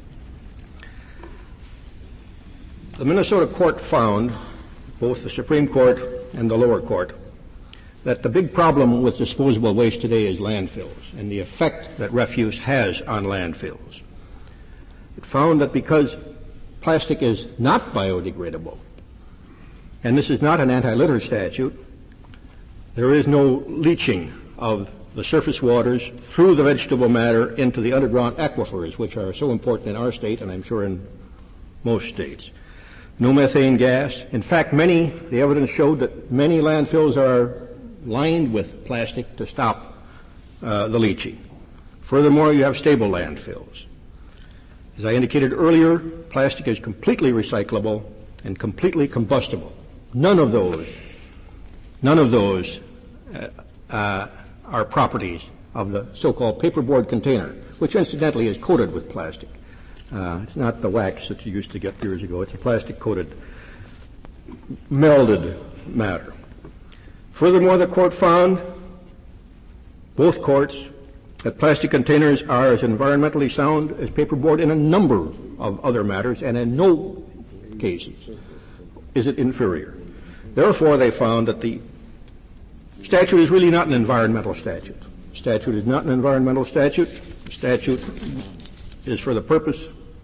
The Minnesota court found, both the Supreme Court and the lower court, that the big problem with disposable waste today is landfills and the effect that refuse has on landfills. It found that because plastic is not biodegradable, and this is not an anti-litter statute, there is no leaching of the surface waters through the vegetable matter into the underground aquifers, which are so important in our state and I'm sure in most states. No methane gas. In fact, many, the evidence showed that many landfills are lined with plastic to stop uh, the leaching. Furthermore, you have stable landfills. As I indicated earlier, plastic is completely recyclable and completely combustible. None of those, none of those uh, uh, are properties of the so-called paperboard container, which incidentally is coated with plastic. Uh, it's not the wax that you used to get years ago. It's a plastic-coated, melded matter. Furthermore, the court found, both courts, that plastic containers are as environmentally sound as paperboard in a number of other matters, and in no cases is it inferior. Therefore, they found that the statute is really not an environmental statute. The statute is not an environmental statute. The statute is for the purpose,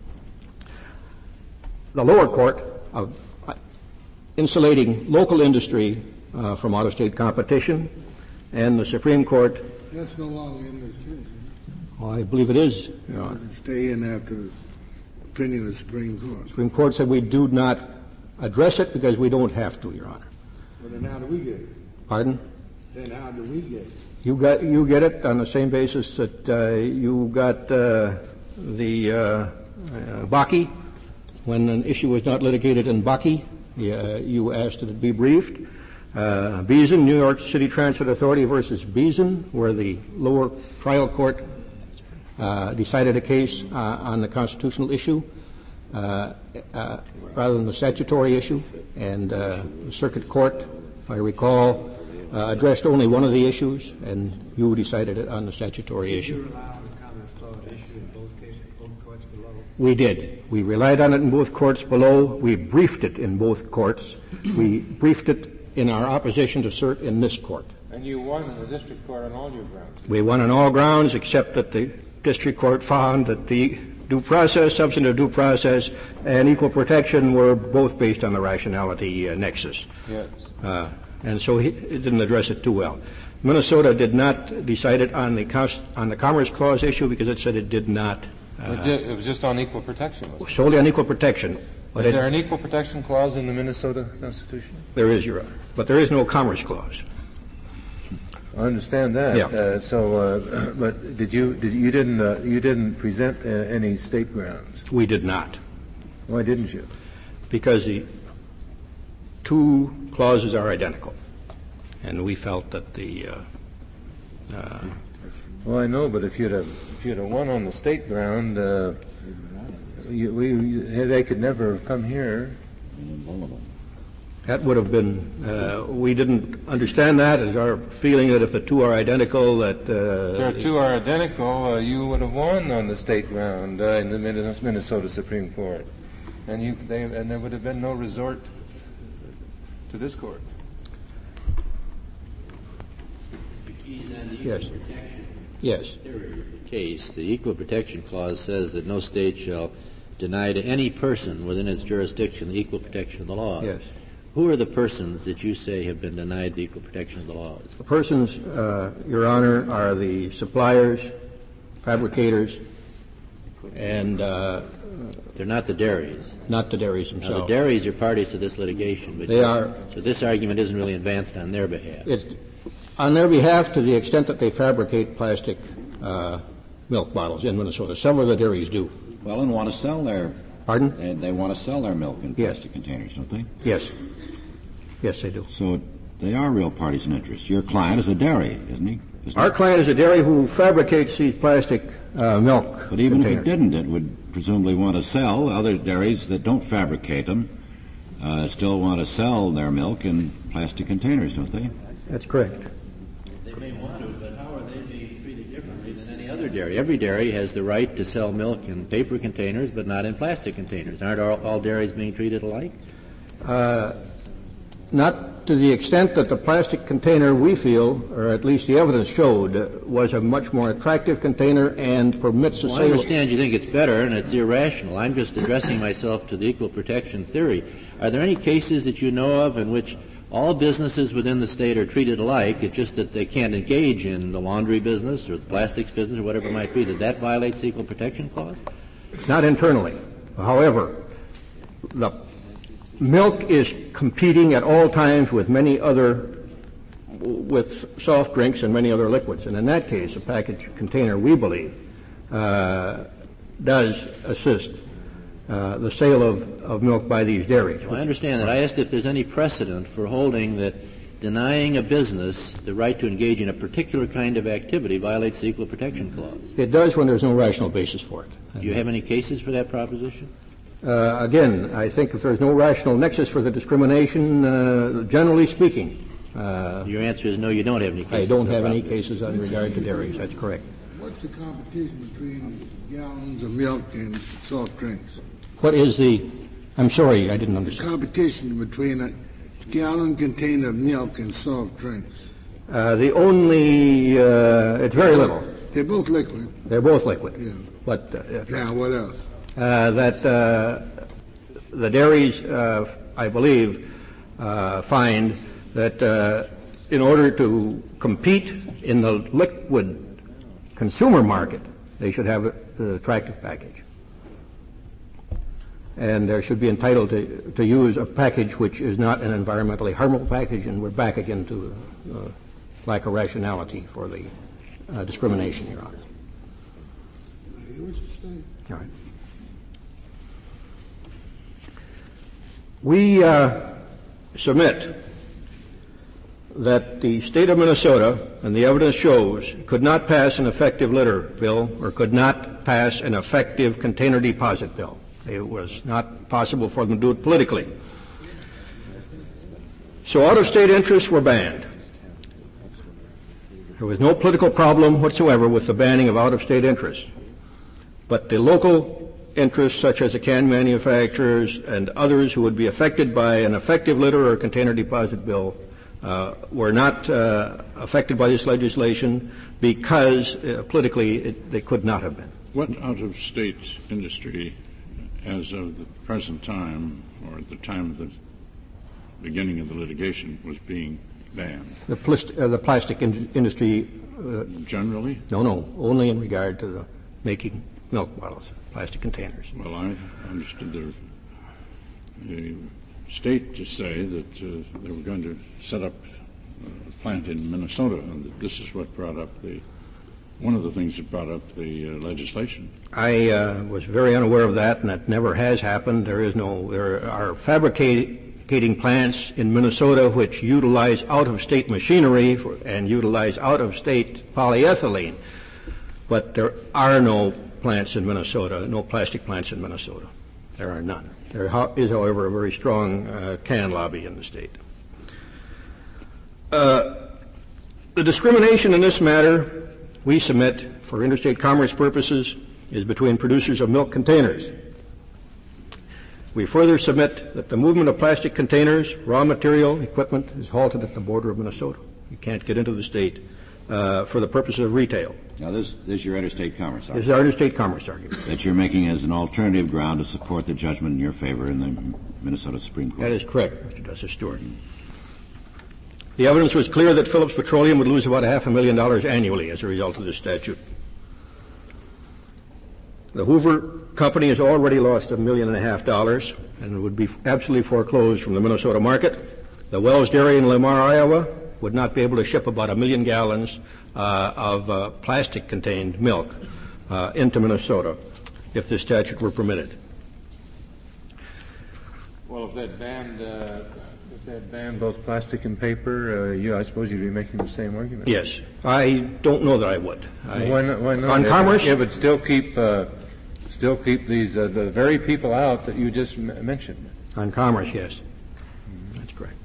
the lower court, of insulating local industry uh, from out-of-state competition, and the Supreme Court. That's no longer in this case. Isn't it? Well, I believe it is. It doesn't stay in after the opinion of the Supreme Court. The Supreme Court said we do not address it because we don't have to, Your Honor. Well, then how do we get it? Pardon? Then how do we get it? You got you get it on the same basis that uh, you got uh, the uh, uh, Bakke when an issue was not litigated in Bakke. Uh, you asked that it be briefed. Uh, Beeson, New York City Transit Authority versus Beeson, where the lower trial court uh, decided a case uh, on the constitutional issue uh, uh, rather than the statutory issue, and uh, the circuit court, if I recall, uh, addressed only one of the issues, and you decided it on the statutory issue. We did. We relied on it in both courts below. We briefed it in both courts. We briefed it in our opposition to cert in this court. And you won in the district court on all your grounds. We won on all grounds except that the district court found that the due process, substantive due process, and equal protection were both based on the rationality uh, nexus. Yes. Uh, and so he, it didn't address it too well. Minnesota did not decide it on the, cost, on the Commerce Clause issue because it said it did not. Uh, it, did, it was just on equal protection. Solely on equal protection. Is there an equal protection clause in the Minnesota Constitution? There is, Your Honor, but there is no Commerce Clause. I understand that. Yeah. Uh, so, uh, but did you did you didn't uh, you didn't present uh, any state grounds? We did not. Why didn't you? Because the two clauses are identical, and we felt that the. Uh, uh, well, I know, but if you'd have if you'd have won on the state ground. Uh, You, we, they could never have come here. That would have been, uh, we didn't understand that as our feeling that if the two are identical that... Uh, if the two are identical, uh, you would have won on the state ground uh, in the Minnesota Supreme Court. And, you, they, and there would have been no resort to this court. Yes. Yes. Case, the Equal Protection Clause says that no state shall deny to any person within its jurisdiction the equal protection of the law. Yes. Who are the persons that you say have been denied the equal protection of the laws? The persons, uh, Your Honor, are the suppliers, fabricators, and uh, they're not the dairies. Not the dairies themselves. Now, the dairies are parties to this litigation, but they are. So this argument isn't really advanced on their behalf. It's on their behalf to the extent that they fabricate plastic uh, milk bottles in Minnesota. Some of the dairies do. Well, and want to sell their. Pardon? They, they want to sell their milk in yes. plastic containers, don't they? Yes. Yes, they do. So they are real parties in interest. Your client is a dairy, isn't he? Isn't Our he? client is a dairy who fabricates these plastic uh, milk But even containers. if it didn't, it would presumably want to sell. Other dairies that don't fabricate them uh, still want to sell their milk in plastic containers, don't they? That's correct. They may want to, but how are they being treated differently than any other dairy? Every dairy has the right to sell milk in paper containers, but not in plastic containers. Aren't all, all dairies being treated alike? Uh, not to the extent that the plastic container, we feel, or at least the evidence showed, uh, was a much more attractive container and permits the well, sale. I understand you think it's better and it's irrational. I'm just addressing myself to the equal protection theory. Are there any cases that you know of in which all businesses within the state are treated alike? It's just that they can't engage in the laundry business or the plastics business or whatever it might be. That that violates the Equal Protection Clause? Not internally. However, the milk is competing at all times with many other, with soft drinks and many other liquids. And in that case, a package container, we believe, uh, does assist uh, the sale of, of milk by these dairies. Well, I understand that. I asked if there's any precedent for holding that denying a business the right to engage in a particular kind of activity violates the Equal Protection Clause. It does when there's no rational basis for it. Do you have any cases for that proposition? Uh, again, I think if there's no rational nexus for the discrimination, uh, generally speaking. Uh, Your answer is no, you don't have any cases. I don't have any cases on regard to dairies. That's correct. What's the competition between gallons of milk and soft drinks? What is the, I'm sorry, I didn't The understand. competition between a gallon container of milk and soft drinks. Uh, the only, uh, it's very little. They're both liquid. They're both liquid. Yeah. But uh, Now, what else? uh, that uh, the dairies, uh, I believe, uh, find that uh, in order to compete in the liquid consumer market, they should have an attractive package. And they should be entitled to, to use a package which is not an environmentally harmful package, and we're back again to uh, lack of rationality for the uh, discrimination, Your Honor. All right. We uh, submit that the state of Minnesota, and the evidence shows, could not pass an effective litter bill or could not pass an effective container deposit bill. It was not possible for them to do it politically. So out-of-state interests were banned. There was no political problem whatsoever with the banning of out-of-state interests. But the local interests, such as the can manufacturers and others who would be affected by an effective litter or container deposit bill, uh, were not uh, affected by this legislation because uh, politically it, they could not have been. What out-of-state industry, as of the present time, or at the time of the beginning of the litigation, was being banned? The, plist- uh, the plastic in- industry. Uh, Generally? No, no, only in regard to the making milk bottles, plastic containers. Well, I understood the, the state to say that uh, they were going to set up a plant in Minnesota, and that this is what brought up the, one of the things that brought up the uh, legislation. I uh, was very unaware of that, and that never has happened. There is no, there are fabricating plants in Minnesota which utilize out-of-state machinery for, and utilize out-of-state polyethylene, but there are no plants in Minnesota, no plastic plants in Minnesota. There are none. There is, however, a very strong uh, can lobby in the state. Uh, the discrimination in this matter, we submit for interstate commerce purposes, is between producers of milk containers. We further submit that the movement of plastic containers, raw material, equipment is halted at the border of Minnesota. You can't get into the state uh, for the purposes of retail. Now, this, this is your interstate commerce argument. This is our interstate commerce argument. That you're making as an alternative ground to support the judgment in your favor in the Minnesota Supreme Court. That is correct, Mister Justice Stewart. The evidence was clear that Phillips Petroleum would lose about a half a million dollars annually as a result of this statute. The Hoover Company has already lost a million and a half dollars and would be absolutely foreclosed from the Minnesota market. The Wells Dairy in Lamar, Iowa, would not be able to ship about a million gallons uh, of uh, plastic-contained milk uh, into Minnesota if this statute were permitted. Well, if that banned, uh, if that banned both plastic and paper, uh, you, I suppose you'd be making the same argument. Yes, I don't know that I would. I, well, why not? Why not? On it, commerce, it would still keep, uh, still keep these uh, the very people out that you just m- mentioned. On commerce, yes, mm-hmm. That's correct.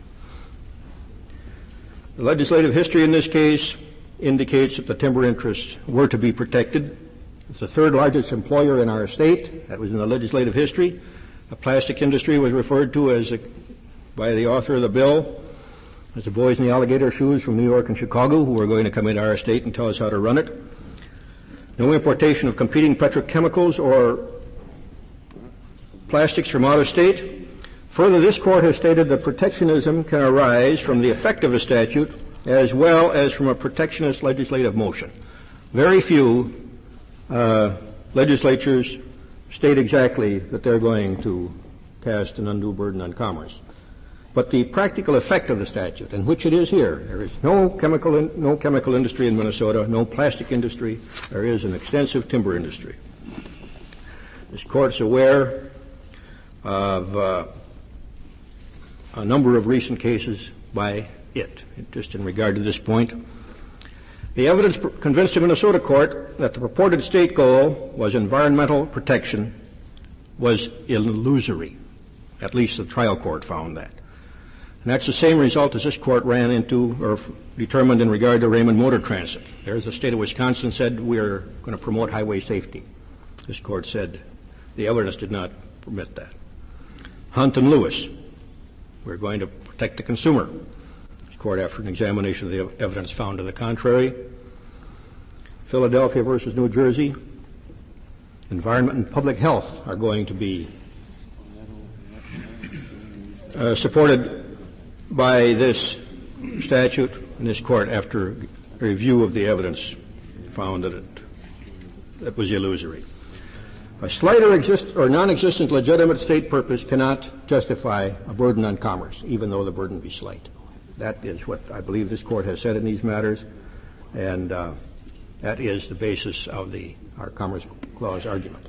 The legislative history in this case indicates that the timber interests were to be protected. It's the third largest employer in our state. That was in the legislative history. The plastic industry was referred to as a, by the author of the bill as the boys in the alligator shoes from New York and Chicago who were going to come into our state and tell us how to run it. No importation of competing petrochemicals or plastics from out of state. Further, this court has stated that protectionism can arise from the effect of a statute as well as from a protectionist legislative motion. Very few uh, legislatures state exactly that they're going to cast an undue burden on commerce. But the practical effect of the statute, and which it is here, there is no chemical in, no chemical industry in Minnesota, no plastic industry. There is an extensive timber industry. This court's aware of uh, a number of recent cases by it, just in regard to this point. The evidence pr- convinced the Minnesota court that the purported state goal was environmental protection was illusory. At least the trial court found that. And that's the same result as this court ran into or f- determined in regard to Raymond Motor Transit. There, the state of Wisconsin said we're going to promote highway safety. This court said the evidence did not permit that. Hunt and Lewis, we're going to protect the consumer. This court, after an examination of the evidence, found to the contrary. Philadelphia versus New Jersey, environment and public health are going to be uh, supported by this statute, and this court, after a review of the evidence, found that it, it was illusory. A slight or, exist, or non-existent legitimate state purpose cannot justify a burden on commerce, even though the burden be slight. That is what I believe this court has said in these matters, and uh, that is the basis of the our Commerce Clause argument.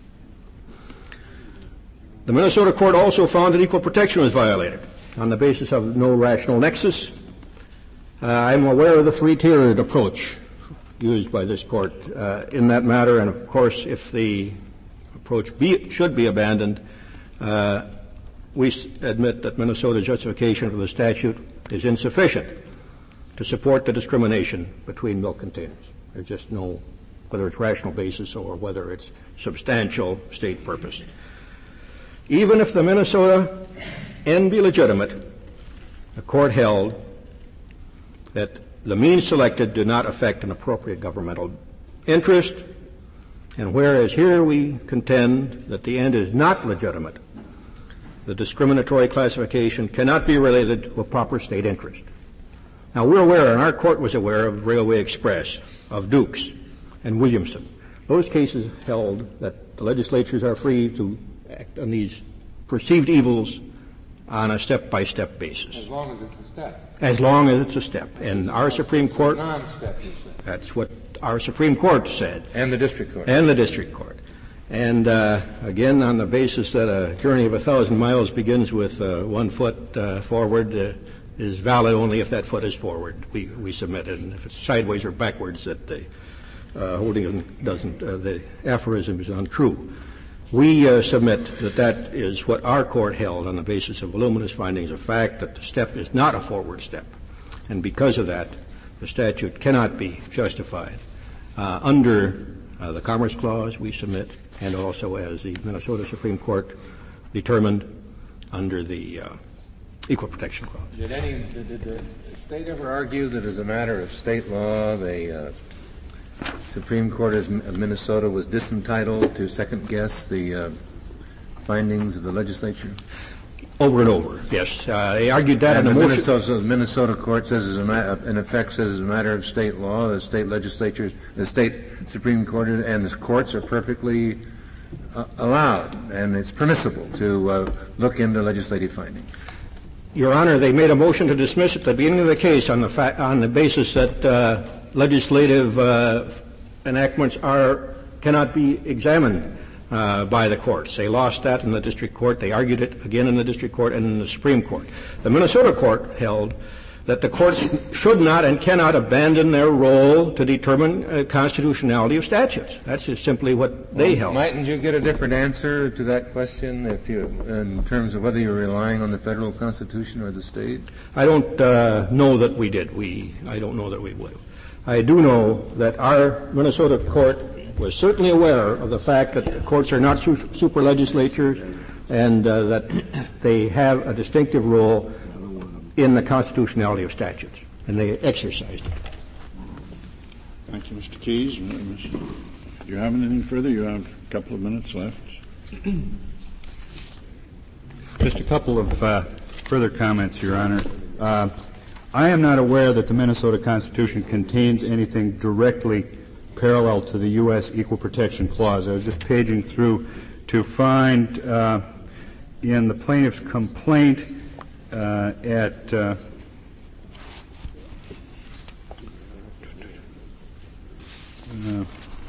The Minnesota court also found that equal protection was violated on the basis of no rational nexus. Uh, I'm aware of the three-tiered approach used by this court uh, in that matter, and of course, if the approach be, should be abandoned, uh, we s- admit that Minnesota's justification for the statute is insufficient to support the discrimination between milk containers. There's just no, whether it's rational basis or whether it's substantial state purpose. Even if the Minnesota end be legitimate, the court held that the means selected do not affect an appropriate governmental interest, and whereas here we contend that the end is not legitimate, the discriminatory classification cannot be related to a proper state interest. Now, we're aware, and our court was aware, of Railway Express, of Dukes, and Williamson. Those cases held that the legislatures are free to act on these perceived evils on a step-by-step basis. As long as it's a step. As long as it's a step. And our Supreme Court... non-step, you say. That's what our Supreme Court said. And the district court. And the district court. And uh, again, on the basis that a journey of a thousand miles begins with uh, one foot uh, forward, uh, is valid only if that foot is forward. We we submit it, and if it's sideways or backwards, that the uh, holding doesn't. Uh, the aphorism is untrue. We uh, submit that that is what our court held on the basis of voluminous findings of fact, that the step is not a forward step, and because of that, the statute cannot be justified uh, under uh, the Commerce Clause. We submit, and also as the Minnesota Supreme Court determined under the uh, Equal Protection Clause. Did any did, did the state ever argue that as a matter of state law, the uh, Supreme Court of Minnesota was disentitled to second guess the uh, findings of the legislature? Over and over, yes. Uh, they argued that and in the the motion. Minnesota, so the Minnesota court says, as a ma- in effect, says as a matter of state law, the state legislature, the state Supreme Court, and the courts are perfectly uh, allowed, and it's permissible to uh, look into legislative findings. Your Honor, they made a motion to dismiss at the beginning of the case on the fa- on the basis that uh, legislative uh, enactments are cannot be examined uh, by the courts. They lost that in the district court. They argued it again in the district court and in the Supreme Court. The Minnesota court held that the courts should not and cannot abandon their role to determine uh, constitutionality of statutes. That's just simply what they well, held. Mightn't you get a different answer to that question if you, in terms of whether you're relying on the federal Constitution or the state? I don't uh, know that we did. We, I don't know that we would. I do know that our Minnesota court was certainly aware of the fact that the courts are not su- super legislatures and uh, that they have a distinctive role in the constitutionality of statutes, and they exercised it. Thank you, Mister Keyes. Do you have anything further? You have a couple of minutes left. Just a couple of uh, further comments, Your Honor. Uh, I am not aware that the Minnesota Constitution contains anything directly parallel to the U S Equal Protection Clause. I was just paging through to find uh, in the plaintiff's complaint uh, at uh, uh,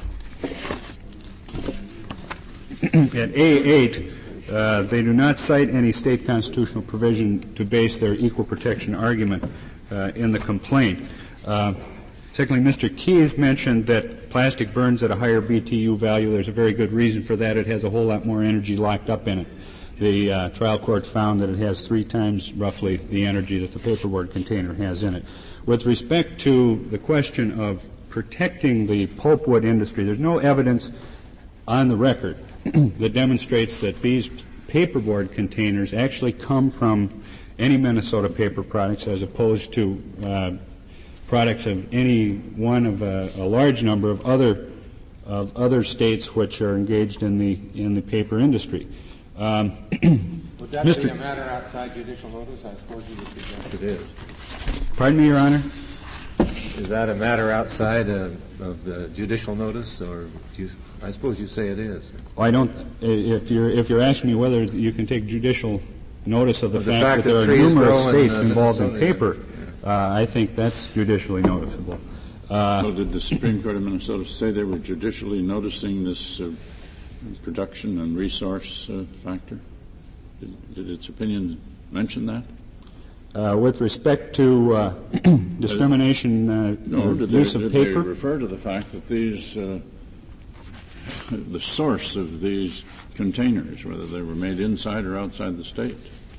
at A eight, uh, they do not cite any state constitutional provision to base their equal protection argument uh, in the complaint. Uh, secondly, Mister Keyes mentioned that plastic burns at a higher B T U value. There's a very good reason for that. It has a whole lot more energy locked up in it. The uh, trial court found that it has three times roughly the energy that the paperboard container has in it. With respect to the question of protecting the pulpwood industry, there's no evidence on the record that demonstrates that these paperboard containers actually come from any Minnesota paper products as opposed to uh, products of any one of a, a large number of other of other states which are engaged in the in the paper industry. Um, Would that Mister be a matter outside judicial notice? I suppose you would suggest it is. Pardon me, Your Honor? Is that a matter outside uh, of uh, judicial notice, or do you, I suppose you say it is? Well, I don't. If you're if you're asking me whether you can take judicial notice of the, Of the fact, fact that there that are trees numerous grow in, states uh, involved in Minnesota, paper, uh, I think that's judicially noticeable. Uh, So did the Supreme Court of Minnesota say they were judicially noticing this uh, production and resource uh, factor? Did, did its opinion mention that? uh, with respect to uh, discrimination, uh, No, uh, did they, use of did they paper, refer to the fact that these, uh, the source of these containers, whether they were made inside or outside the state?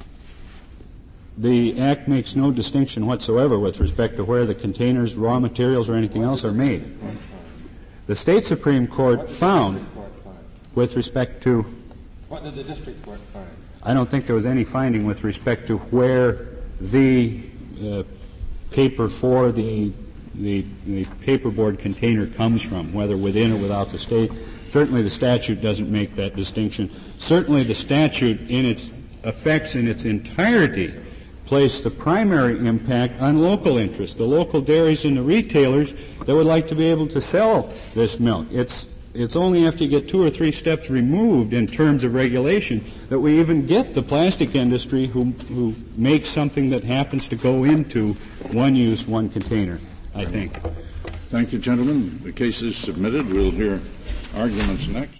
the Act makes no distinction whatsoever with respect to where the containers, raw materials, or anything else are made. The state Supreme Court found, with respect to, What did the district court find? I don't think there was any finding with respect to where the uh, paper for the, the the paperboard container comes from, whether within or without the state. Certainly the statute doesn't make that distinction. Certainly the statute in its effects in its entirety place the primary impact on local interests, the local dairies and the retailers that would like to be able to sell this milk. It's It's only after you get two or three steps removed in terms of regulation that we even get the plastic industry who, who makes something that happens to go into one use, one container, I think. Thank you, gentlemen. The case is submitted. We'll hear arguments next.